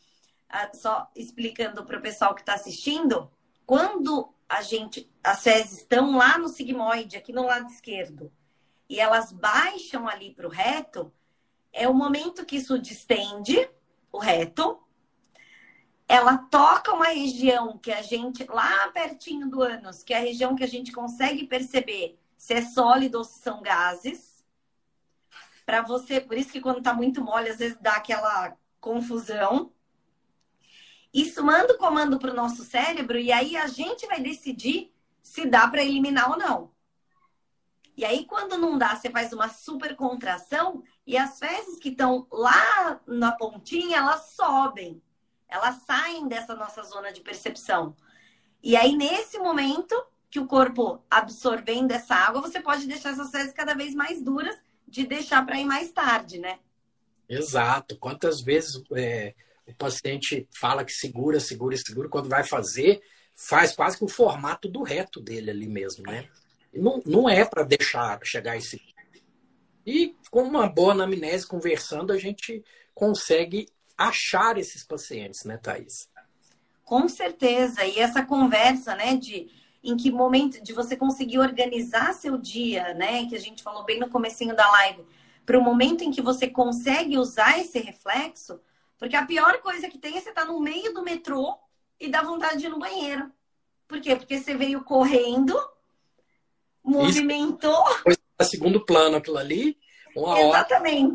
só explicando para o pessoal que está assistindo, quando a gente, as fezes estão lá no sigmoide, aqui no lado esquerdo, e elas baixam ali para o reto, é o momento que isso distende o reto, ela toca uma região que a gente, lá pertinho do ânus, que é a região que a gente consegue perceber se é sólido ou se são gases, para você, por isso que quando tá muito mole, às vezes dá aquela confusão. Isso manda o comando para o nosso cérebro e aí a gente vai decidir se dá para eliminar ou não. E aí, quando não dá, você faz uma super contração e as fezes que estão lá na pontinha, elas sobem. Elas saem dessa nossa zona de percepção. E aí, nesse momento que o corpo absorvendo essa água, você pode deixar essas fezes cada vez mais duras de deixar para ir mais tarde, né? Exato. Quantas vezes é, o paciente fala que segura, segura, segura, quando vai fazer, faz quase que o formato do reto dele ali mesmo, né? Não, não é para deixar chegar a esse... E com uma boa anamnese, conversando, a gente consegue achar esses pacientes, né, Thaís? Com certeza. E essa conversa, né, de em que momento de você conseguir organizar seu dia, né, que a gente falou bem no comecinho da live, para o momento em que você consegue usar esse reflexo, porque a pior coisa que tem é você estar no meio do metrô e dar vontade de ir no banheiro. Por quê? Porque você veio correndo, movimentou. Isso, segundo plano aquilo ali, uma Exatamente. hora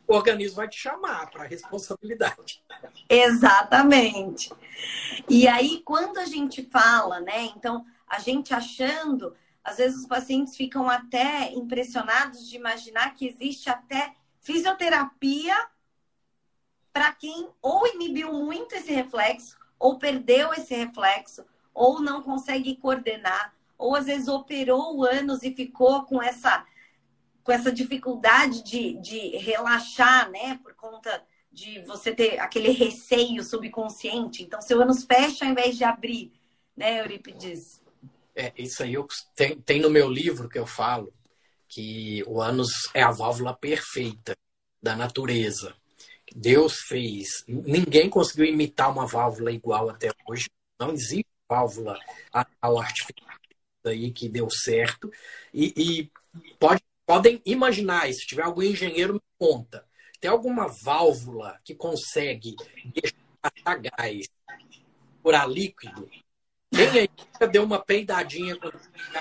o organismo vai te chamar para a responsabilidade. Exatamente. E aí, quando a gente fala, né? Então, a gente achando, às vezes os pacientes ficam até impressionados de imaginar que existe até fisioterapia para quem ou inibiu muito esse reflexo, ou perdeu esse reflexo, ou não consegue coordenar, ou às vezes operou o ânus e ficou com essa, com essa dificuldade de, de relaxar, né? Por conta de você ter aquele receio subconsciente. Então, seu ânus fecha ao invés de abrir, né, Eurípides? É, isso aí eu, tem, tem no meu livro que eu falo que o ânus é a válvula perfeita da natureza. Deus fez. Ninguém conseguiu imitar uma válvula igual até hoje. Não existe válvula ao artificial aí que deu certo. E, e pode, podem imaginar, se tiver algum engenheiro, me conta. Tem alguma válvula que consegue deixar gás por ar líquido? Quem aí deu uma peidadinha quando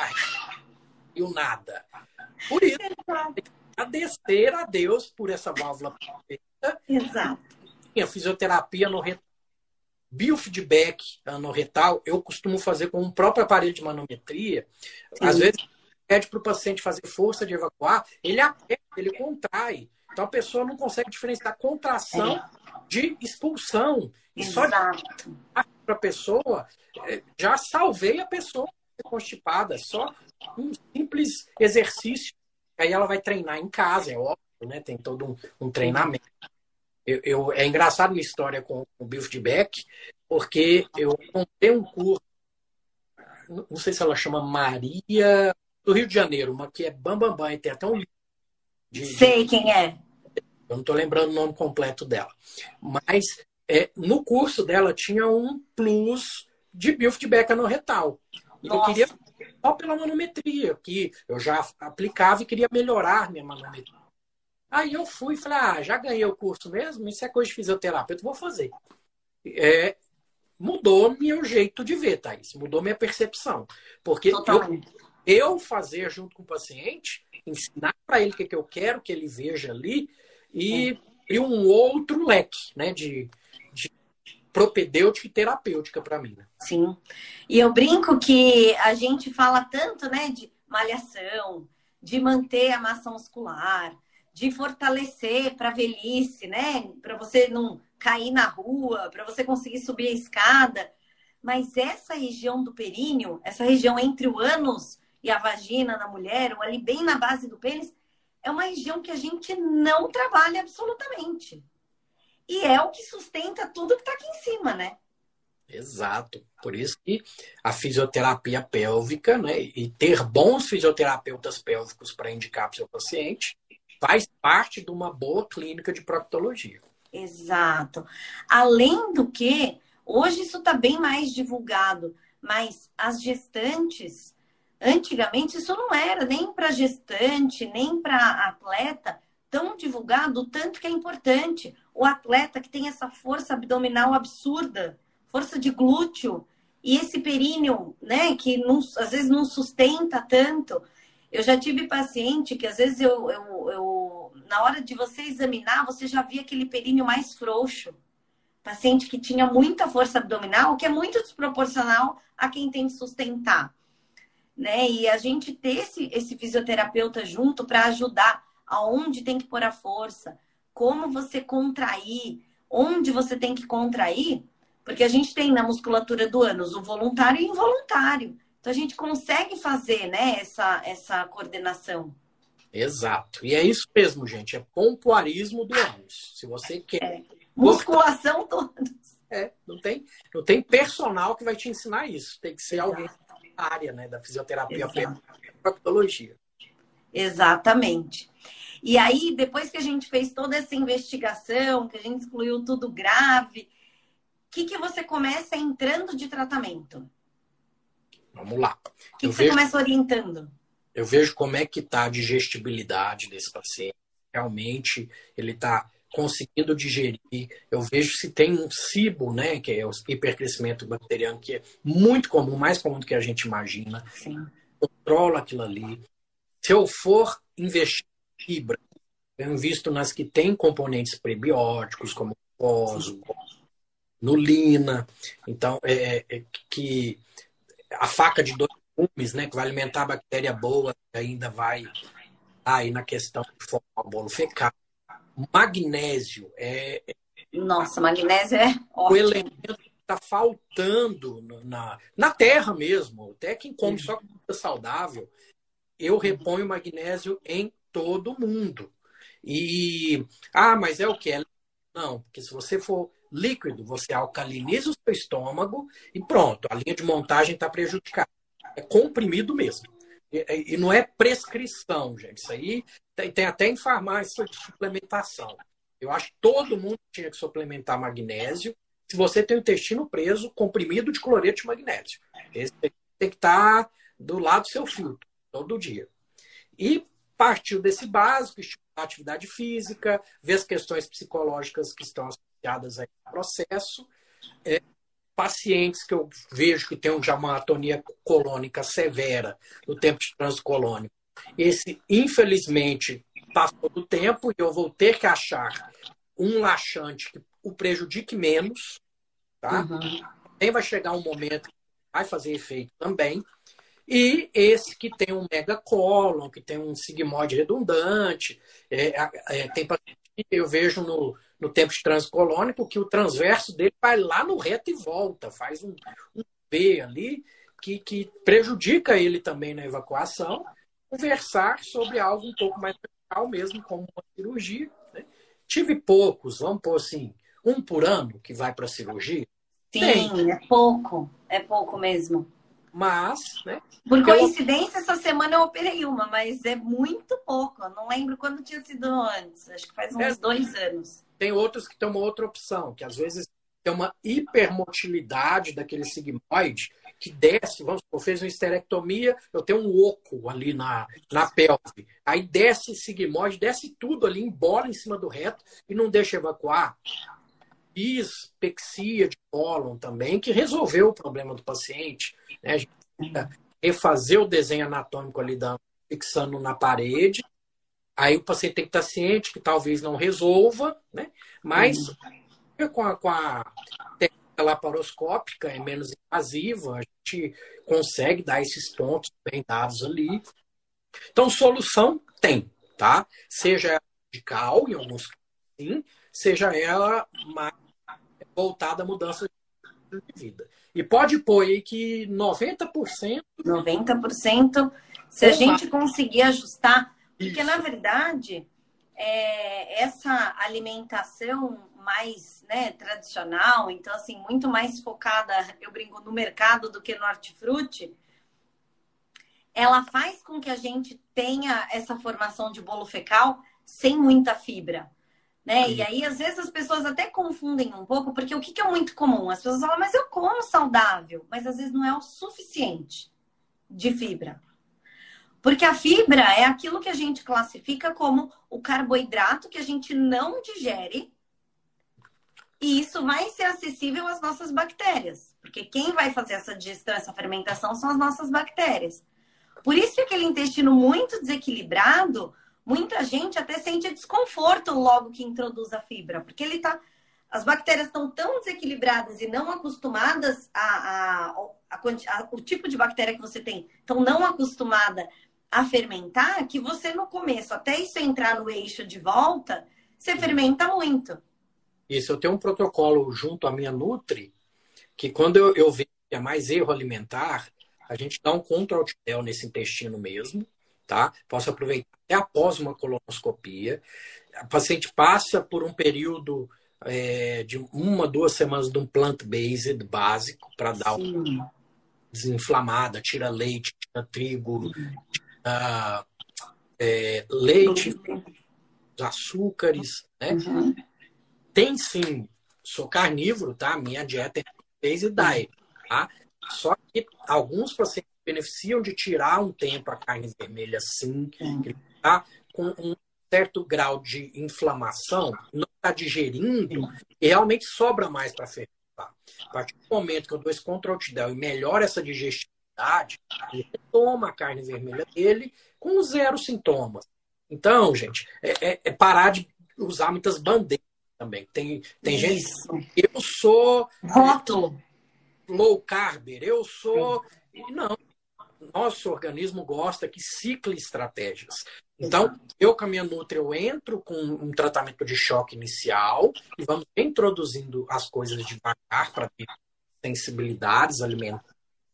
e o nada? Por isso, agradecer a Deus por essa válvula perfeita. Exato. A fisioterapia no retal, biofeedback no retal, eu costumo fazer com o próprio aparelho de manometria. Sim. Às vezes, pede para o paciente fazer força de evacuar, ele aperta, ele contrai. Então, a pessoa não consegue diferenciar contração é. de expulsão. E Exato. Só para a pessoa, já salvei a pessoa constipada. Só um simples exercício. Aí ela vai treinar em casa, é óbvio, né? Tem todo um, um treinamento. Eu, eu, é engraçado minha história com o biofeedback, porque eu comprei um curso, não sei se ela chama Maria, do Rio de Janeiro, uma que é Bambambam, Bam, Bam, tem até um livro. De, Sei de... quem é. Eu não estou lembrando o nome completo dela. Mas é, no curso dela tinha um plus de biofeedback anorretal. E eu queria só pela manometria, que eu já aplicava e queria melhorar minha manometria. Aí eu fui e falei, ah, já ganhei o curso mesmo, isso é coisa de fisioterapeuta, vou fazer. É, mudou meu jeito de ver, Thaís, mudou minha percepção. Porque eu, eu fazer junto com o paciente, ensinar para ele o que, que eu quero que ele veja ali e, e um outro leque, né, de, de propedêutica e terapêutica para mim. Né? Sim. E eu brinco que a gente fala tanto, né, de malhação, de manter a massa muscular, de fortalecer para a velhice, né? Para você não cair na rua, para você conseguir subir a escada. Mas essa região do períneo, essa região entre o ânus e a vagina na mulher, ou ali bem na base do pênis, é uma região que a gente não trabalha absolutamente. E é o que sustenta tudo que está aqui em cima, né? Exato. Por isso que a fisioterapia pélvica, né, e ter bons fisioterapeutas pélvicos para indicar para o seu paciente, faz parte de uma boa clínica de proctologia. Exato. Além do que, hoje isso está bem mais divulgado, mas as gestantes, antigamente isso não era nem para gestante, nem para atleta tão divulgado, o tanto que é importante. O atleta que tem essa força abdominal absurda, força de glúteo, e esse períneo, né, que não, às vezes não sustenta tanto. Eu já tive paciente que às vezes eu, eu, eu, na hora de você examinar, você já via aquele períneo mais frouxo. Paciente que tinha muita força abdominal, que é muito desproporcional a quem tem que sustentar. Né? E a gente ter esse, esse fisioterapeuta junto para ajudar aonde tem que pôr a força, como você contrair, onde você tem que contrair, porque a gente tem na musculatura do ânus o voluntário e o involuntário. Então, a gente consegue fazer, né, essa, essa coordenação. Exato. E é isso mesmo, gente. É pompoarismo do ânus. Se você quer... É. Musculação toda. É, não tem, não tem personal que vai te ensinar isso. Tem que ser Exato. Alguém da área, né, da fisioterapia e proctologia. Exatamente. E aí, depois que a gente fez toda essa investigação, que a gente excluiu tudo grave, o que, que você começa entrando de tratamento? Vamos lá. O que, que você vejo, começa orientando? Eu vejo como é que está a digestibilidade desse paciente. Realmente, ele está conseguindo digerir. Eu vejo se tem um cibo, né, que é o hipercrescimento bacteriano, que é muito comum, mais comum do que a gente imagina. Sim. Controla aquilo ali. Se eu for investir em fibra, Eu invisto nas que têm componentes prebióticos, como fósforo, nulina. Então, é, é, que a faca de dois gumes, né, que vai alimentar a bactéria boa, ainda vai aí na questão de formar o bolo fecal. Magnésio é, é Nossa, magnésio é o ótimo. elemento que está faltando na, na terra mesmo. Até quem come só comida saudável, eu reponho magnésio em todo mundo. E, ah, mas é o que? Não, porque se você for líquido, você alcaliniza o seu estômago e pronto, a linha de montagem está prejudicada. É comprimido mesmo. E, e não é prescrição, gente. Isso aí tem, tem até em farmácia de suplementação. Eu acho que todo mundo tinha que suplementar magnésio. Se você tem o intestino preso, comprimido de cloreto de magnésio. Esse tem que estar do lado do seu filtro, todo dia. E partiu desse básico, estimular a atividade física, ver as questões psicológicas que estão associadas aí ao processo. É, pacientes que eu vejo que têm já uma atonia colônica severa no tempo de trânsito colônico. Esse, infelizmente, passou do tempo e eu vou ter que achar um laxante que o prejudique menos, tá? Uhum. Também vai chegar um momento que vai fazer efeito também. E esse que tem um megacólon, que tem um sigmoide redundante, é, é, tem paciente que eu vejo no, no tempo de trânsito colônico que o transverso dele vai lá no reto e volta, faz um, um V ali, que, que prejudica ele também na evacuação. Conversar sobre algo um pouco mais radical mesmo, como uma cirurgia. Né? Tive poucos, vamos pôr assim, um por ano que vai para a cirurgia. Sim, tem. é pouco, é pouco mesmo. Mas, né? Por coincidência, eu... essa semana eu operei uma, mas é muito pouco. Eu não lembro quando tinha sido antes. Acho que faz uns é, dois anos. Tem outros que têm uma outra opção, que às vezes tem uma hipermotilidade daquele sigmoide que desce, vamos supor, fez uma esterectomia, eu tenho um oco ali na, na pelve. Aí desce o sigmoide, desce tudo ali, embola em cima do reto e não deixa evacuar. Dispexia de cólon também, que resolveu o problema do paciente. Né? A gente tenta refazer o desenho anatômico ali, da, fixando na parede. Aí o paciente tem que estar ciente que talvez não resolva, né? Mas uhum. com a, com a técnica laparoscópica é menos invasiva, a gente consegue dar esses pontos bem dados ali. Então, solução tem, tá? Seja ela radical, em alguns casos, sim, seja ela mais voltada à mudança de vida. E pode pôr aí que noventa por cento... noventa por cento, se a gente conseguir ajustar... Porque, na verdade, é, essa alimentação mais, né, tradicional, então, assim, muito mais focada, eu brinco, no mercado do que no hortifruti, ela faz com que a gente tenha essa formação de bolo fecal sem muita fibra. Né? E aí, às vezes, as pessoas até confundem um pouco, porque o que, que é muito comum? As pessoas falam, mas eu como saudável, mas às vezes não é o suficiente de fibra. Porque a fibra é aquilo que a gente classifica como o carboidrato que a gente não digere, e isso vai ser acessível às nossas bactérias. Porque quem vai fazer essa digestão, essa fermentação são as nossas bactérias. Por isso que aquele intestino muito desequilibrado, muita gente até sente desconforto logo que introduz a fibra, porque ele tá, as bactérias estão tão desequilibradas e não acostumadas a, a, a, a o tipo de bactéria que você tem, estão não acostumada a fermentar, que você no começo, até isso entrar no eixo de volta, você fermenta muito. Isso, eu tenho um protocolo junto à minha Nutri, que quando eu, eu vejo que é mais erro alimentar, a gente dá um contra-altifel nesse intestino mesmo, tá? Posso aproveitar até após uma colonoscopia. A paciente passa por um período é, de uma, duas semanas de um plant-based básico para dar Sim. uma desinflamada, tira leite, tira trigo, tira é, leite, os açúcares, né? Uhum. Tem sim, sou carnívoro, tá? Minha dieta é plant-based diet, tá? Só que alguns pacientes beneficiam de tirar um tempo a carne vermelha sim, tá? Com um certo grau de inflamação, não está digerindo e realmente sobra mais para fermentar. A partir do momento que eu dou esse contra-altifel e melhora essa digestibilidade, ele toma a carne vermelha dele com zero sintomas. Então, gente, é, é, é parar de usar muitas bandeiras também. Tem, tem gente que eu sou rótulo, low carber, eu sou... Não, nosso organismo gosta que cicle estratégias. Então, Exato. eu com a minha Nutri, eu entro com um tratamento de choque inicial e vamos introduzindo as coisas devagar para ter sensibilidades alimentares.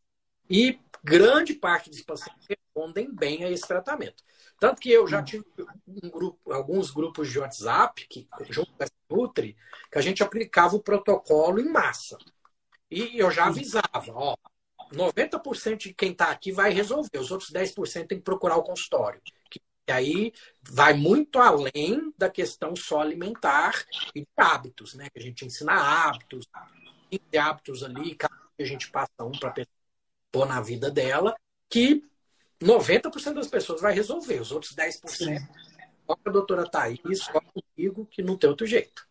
E grande parte dos pacientes respondem bem a esse tratamento. Tanto que eu já tive um grupo, alguns grupos de WhatsApp, que, junto com essa Nutri, que a gente aplicava o protocolo em massa. E eu já avisava, ó, noventa por cento de quem está aqui vai resolver, os outros dez por cento tem que procurar o consultório. Que aí vai muito além da questão só alimentar e de hábitos, né? Que a gente ensina hábitos, quinze hábitos ali, cada dia a gente passa um para a pessoa pôr na vida dela, que noventa por cento das pessoas vai resolver, os outros dez por cento só com a doutora Thaís, só comigo, que não tem outro jeito.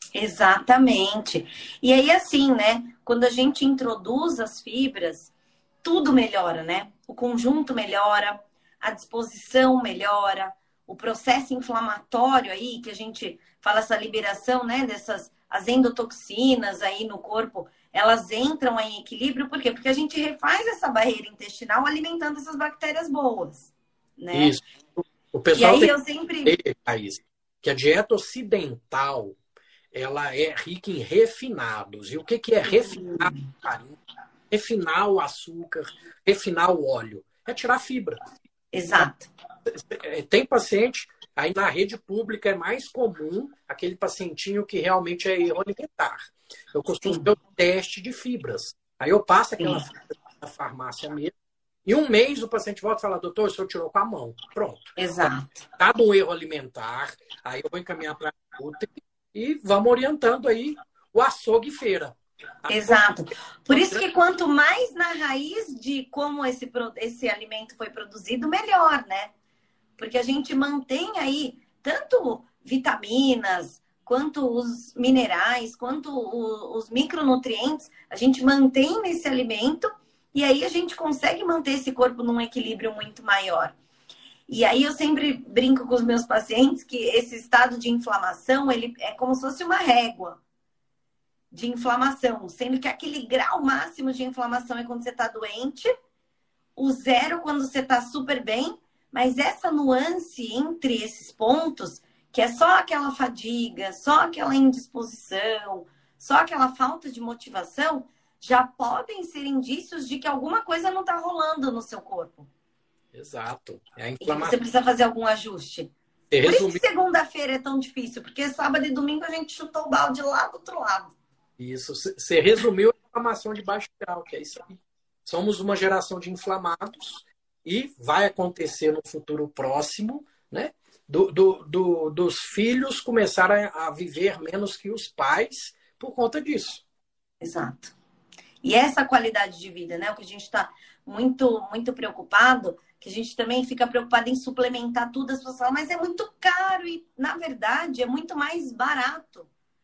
Exatamente. E aí, assim, né? Quando a gente introduz as fibras, tudo melhora, né? O conjunto melhora, a disposição melhora, o processo inflamatório aí, que a gente fala essa liberação, né? Dessas as endotoxinas aí no corpo, elas entram em equilíbrio. Por quê? Porque a gente refaz essa barreira intestinal alimentando essas bactérias boas, né? Isso. O pessoal e aí tem eu sempre... que, Thaís, que a dieta ocidental ela é rica em refinados. E o que, que é refinar o farinha? Refinar o açúcar, refinar o óleo? É tirar fibra. Exato. Tem paciente, aí na rede pública é mais comum aquele pacientinho que realmente é erro alimentar. Eu costumo Sim. fazer o teste de fibras. Aí eu passo aquela Sim. fibra na farmácia mesmo. E um mês o paciente volta e fala, doutor, o senhor tirou com a mão. Pronto. Exato. Cada um erro alimentar, aí eu vou encaminhar para a outra e vamos orientando aí o açougue feira. Exato. Por isso que quanto mais na raiz de como esse, esse alimento foi produzido, melhor, né? Porque a gente mantém aí tanto vitaminas, quanto os minerais, quanto o, os micronutrientes, a gente mantém nesse alimento e aí a gente consegue manter esse corpo num equilíbrio muito maior. E aí eu sempre brinco com os meus pacientes que esse estado de inflamação, ele é como se fosse uma régua de inflamação, sendo que aquele grau máximo de inflamação é quando você está doente, o zero quando você está super bem, mas essa nuance entre esses pontos, que é só aquela fadiga, só aquela indisposição, só aquela falta de motivação, já podem ser indícios de que alguma coisa não está rolando no seu corpo. Exato. É a inflamação. E você precisa fazer algum ajuste. Você Por resumi... isso que segunda-feira é tão difícil, porque sábado e domingo a gente chutou o balde lá do outro lado. Isso. Você resumiu a inflamação de baixo grau, que é isso aí. Somos uma geração de inflamados e vai acontecer no futuro próximo, né? Do, do, do, dos filhos começarem a viver menos que os pais por conta disso. Exato. E essa qualidade de vida, né? O que a gente está muito, muito preocupado, que a gente também fica preocupado em suplementar tudo, as pessoas falam, mas é muito caro e, na verdade, é muito mais barato.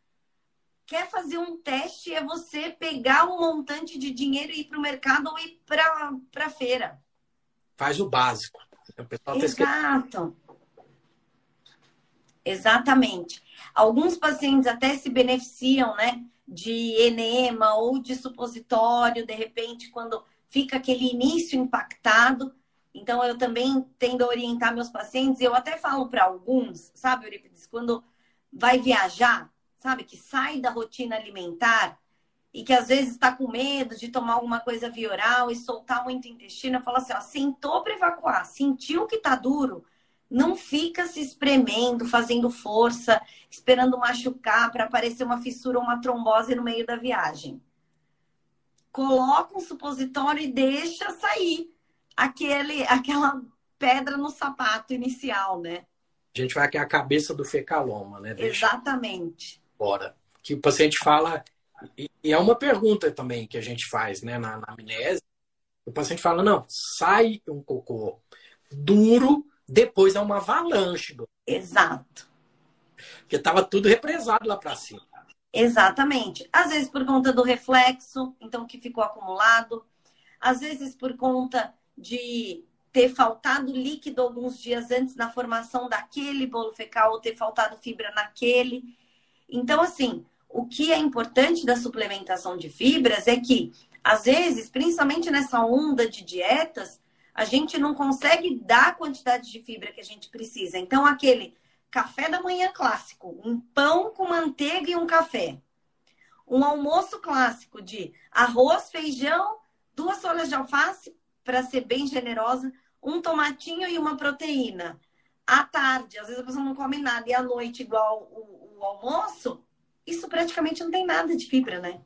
Quer fazer um teste, é você pegar um montante de dinheiro e ir para o mercado ou ir para a feira. Faz o básico. O pessoal Exato. Exatamente. Alguns pacientes até se beneficiam, né, de enema ou de supositório, de repente, quando fica aquele início impactado. Então, eu também tendo a orientar meus pacientes, eu até falo para alguns, sabe, Eurípides, quando vai viajar, sabe, que sai da rotina alimentar e que às vezes está com medo de tomar alguma coisa via oral e soltar muito intestino, eu falo assim, ó, sentou para evacuar, sentiu que tá duro, não fica se espremendo, fazendo força, esperando machucar para aparecer uma fissura ou uma trombose no meio da viagem. Coloca um supositório e deixa sair aquele, aquela pedra no sapato inicial, né? A gente vai aqui a cabeça do fecaloma, né? Deixa Exatamente. Fora. Que o paciente fala, e, e é uma pergunta também que a gente faz, né, na, na amnese. O paciente fala, não, sai um cocô duro, depois é uma avalanche. Do... Exato. Porque estava tudo represado lá para cima. Exatamente. Às vezes por conta do reflexo, então que ficou acumulado. Às vezes por conta de ter faltado líquido alguns dias antes na formação daquele bolo fecal, ou ter faltado fibra naquele. Então, assim, o que é importante da suplementação de fibras é que, às vezes, principalmente nessa onda de dietas, a gente não consegue dar a quantidade de fibra que a gente precisa. Então, aquele café da manhã clássico, um pão com manteiga e um café. Um almoço clássico de arroz, feijão, duas folhas de alface, para ser bem generosa, um tomatinho e uma proteína. À tarde, às vezes a pessoa não come nada, e à noite, igual o, o almoço, isso praticamente não tem nada de fibra, né?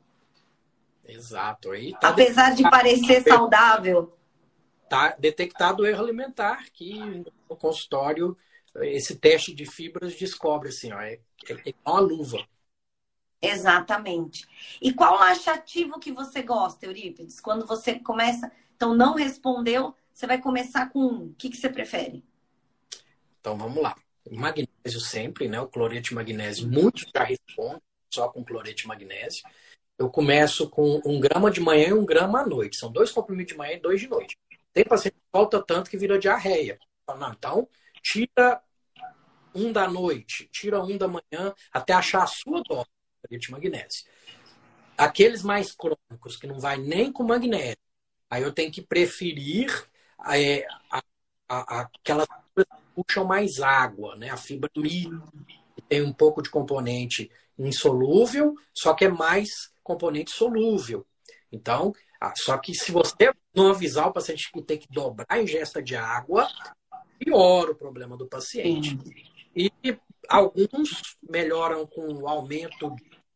Exato. Aí tá Apesar de parecer saudável. Tá detectado o erro alimentar, que no consultório esse teste de fibras descobre assim, ó, é, é, é uma luva. Exatamente. E qual laxativo que você gosta, Eurípides? Quando você começa, então não respondeu, você vai começar com um. O que, que você prefere? Então vamos lá. Magnésio sempre, né? O cloreto de magnésio, muitos já respondem só com cloreto de magnésio. Eu começo com um grama de manhã e um grama à noite. São dois comprimidos de manhã e dois de noite. Tem paciente que falta tanto que vira diarreia. Não, então, tira um da noite, tira um da manhã, até achar a sua dose de magnésio. Aqueles mais crônicos, que não vai nem com magnésio, aí eu tenho que preferir é, a, a, aquelas fibras que puxam mais água, né? A fibra milho, que tem um pouco de componente insolúvel, só que é mais componente solúvel. Então, só que se você não avisar o paciente que tem que dobrar a ingesta de água, piora o problema do paciente. E alguns melhoram com o aumento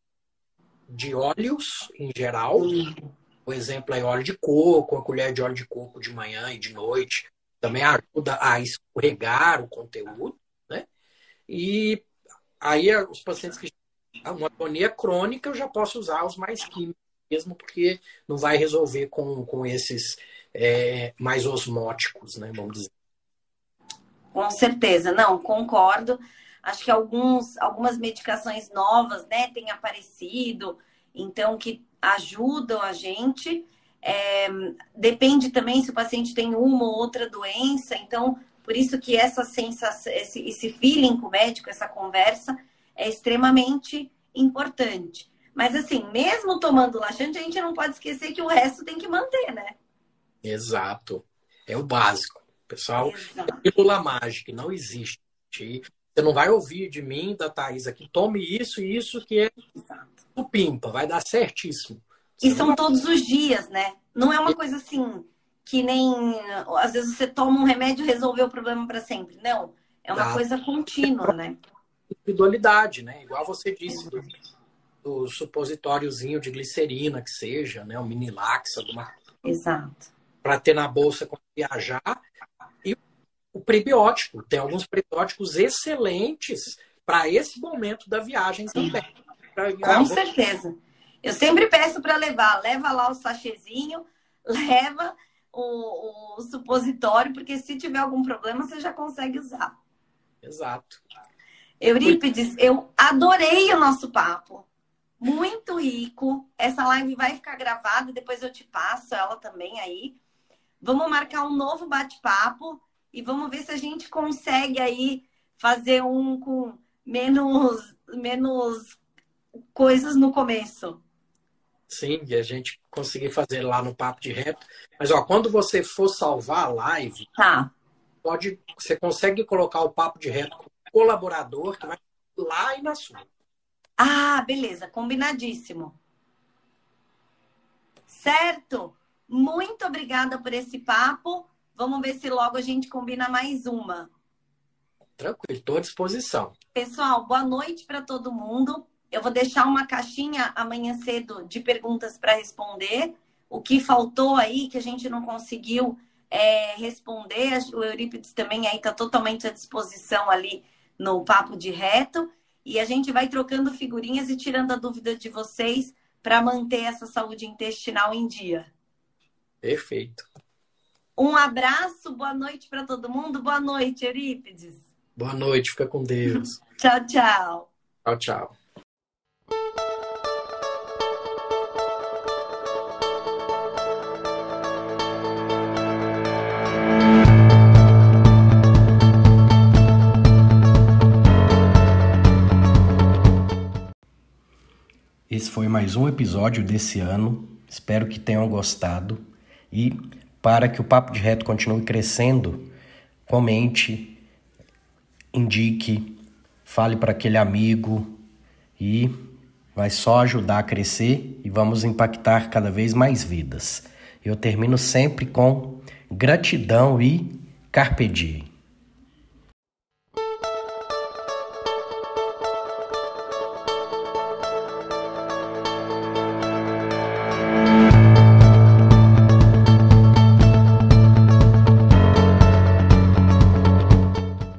de óleos em geral. O exemplo é óleo de coco, a colher de óleo de coco de manhã e de noite. Também ajuda a escorregar o conteúdo, né? E aí os pacientes que têm uma atonia crônica, eu já posso usar os mais químicos mesmo, porque não vai resolver com, com esses é, mais osmóticos, né? Vamos dizer. Com certeza, não, concordo. Acho que alguns, algumas medicações novas, né, têm aparecido, então que ajudam a gente. É, depende também se o paciente tem uma ou outra doença, então por isso que essa sensação, esse, esse feeling com o médico, essa conversa é extremamente importante. Mas assim, mesmo tomando laxante, a gente não pode esquecer que o resto tem que manter, né? Exato. É o básico. Pessoal, Exato. é pílula mágica, não existe. Você não vai ouvir de mim, da Thaís aqui, tome isso e isso que é o pimpa, vai dar certíssimo. Você e são vai... todos os dias, né? Não é uma coisa assim, que nem... Às vezes você toma um remédio e resolveu o problema para sempre. Não, é uma ah, coisa contínua, né? Individualidade, né? Igual você disse do, do supositóriozinho de glicerina, que seja, né? O mini laxa, alguma... Exato. Para ter na bolsa quando viajar. E o prebiótico. Tem alguns prebióticos excelentes para esse momento da viagem também. Pra... Com ah, vou... certeza. Eu sempre peço para levar. Leva lá o sachêzinho, leva o, o supositório, porque se tiver algum problema, você já consegue usar. Exato. Eurípides, eu adorei o nosso papo. Muito rico. Essa live vai ficar gravada, depois eu te passo ela também aí. Vamos marcar um novo bate-papo e vamos ver se a gente consegue aí fazer um com menos, menos coisas no começo. Sim, e a gente conseguir fazer lá no Papo de Reto. Mas, ó, quando você for salvar a live, tá. pode, você consegue colocar o Papo de Reto com o colaborador que vai lá e na sua. Ah, beleza. Combinadíssimo. Certo? Muito obrigada por esse papo. Vamos ver se logo a gente combina mais uma. Tranquilo, estou à disposição. Pessoal, boa noite para todo mundo. Eu vou deixar uma caixinha amanhã cedo de perguntas para responder. O que faltou aí, que a gente não conseguiu é, responder. O Eurípides também aí está totalmente à disposição ali no Papo de Reto. E a gente vai trocando figurinhas e tirando a dúvida de vocês para manter essa saúde intestinal em dia. Perfeito. Um abraço, boa noite para todo mundo. Boa noite, Eurípides. Boa noite, fica com Deus. Tchau, tchau. Tchau, tchau. mais um episódio desse ano. Espero que tenham gostado. E para que o Papo de Reto continue crescendo, comente, indique, fale para aquele amigo e vai só ajudar a crescer e vamos impactar cada vez mais vidas. Eu termino sempre com gratidão e carpe diem.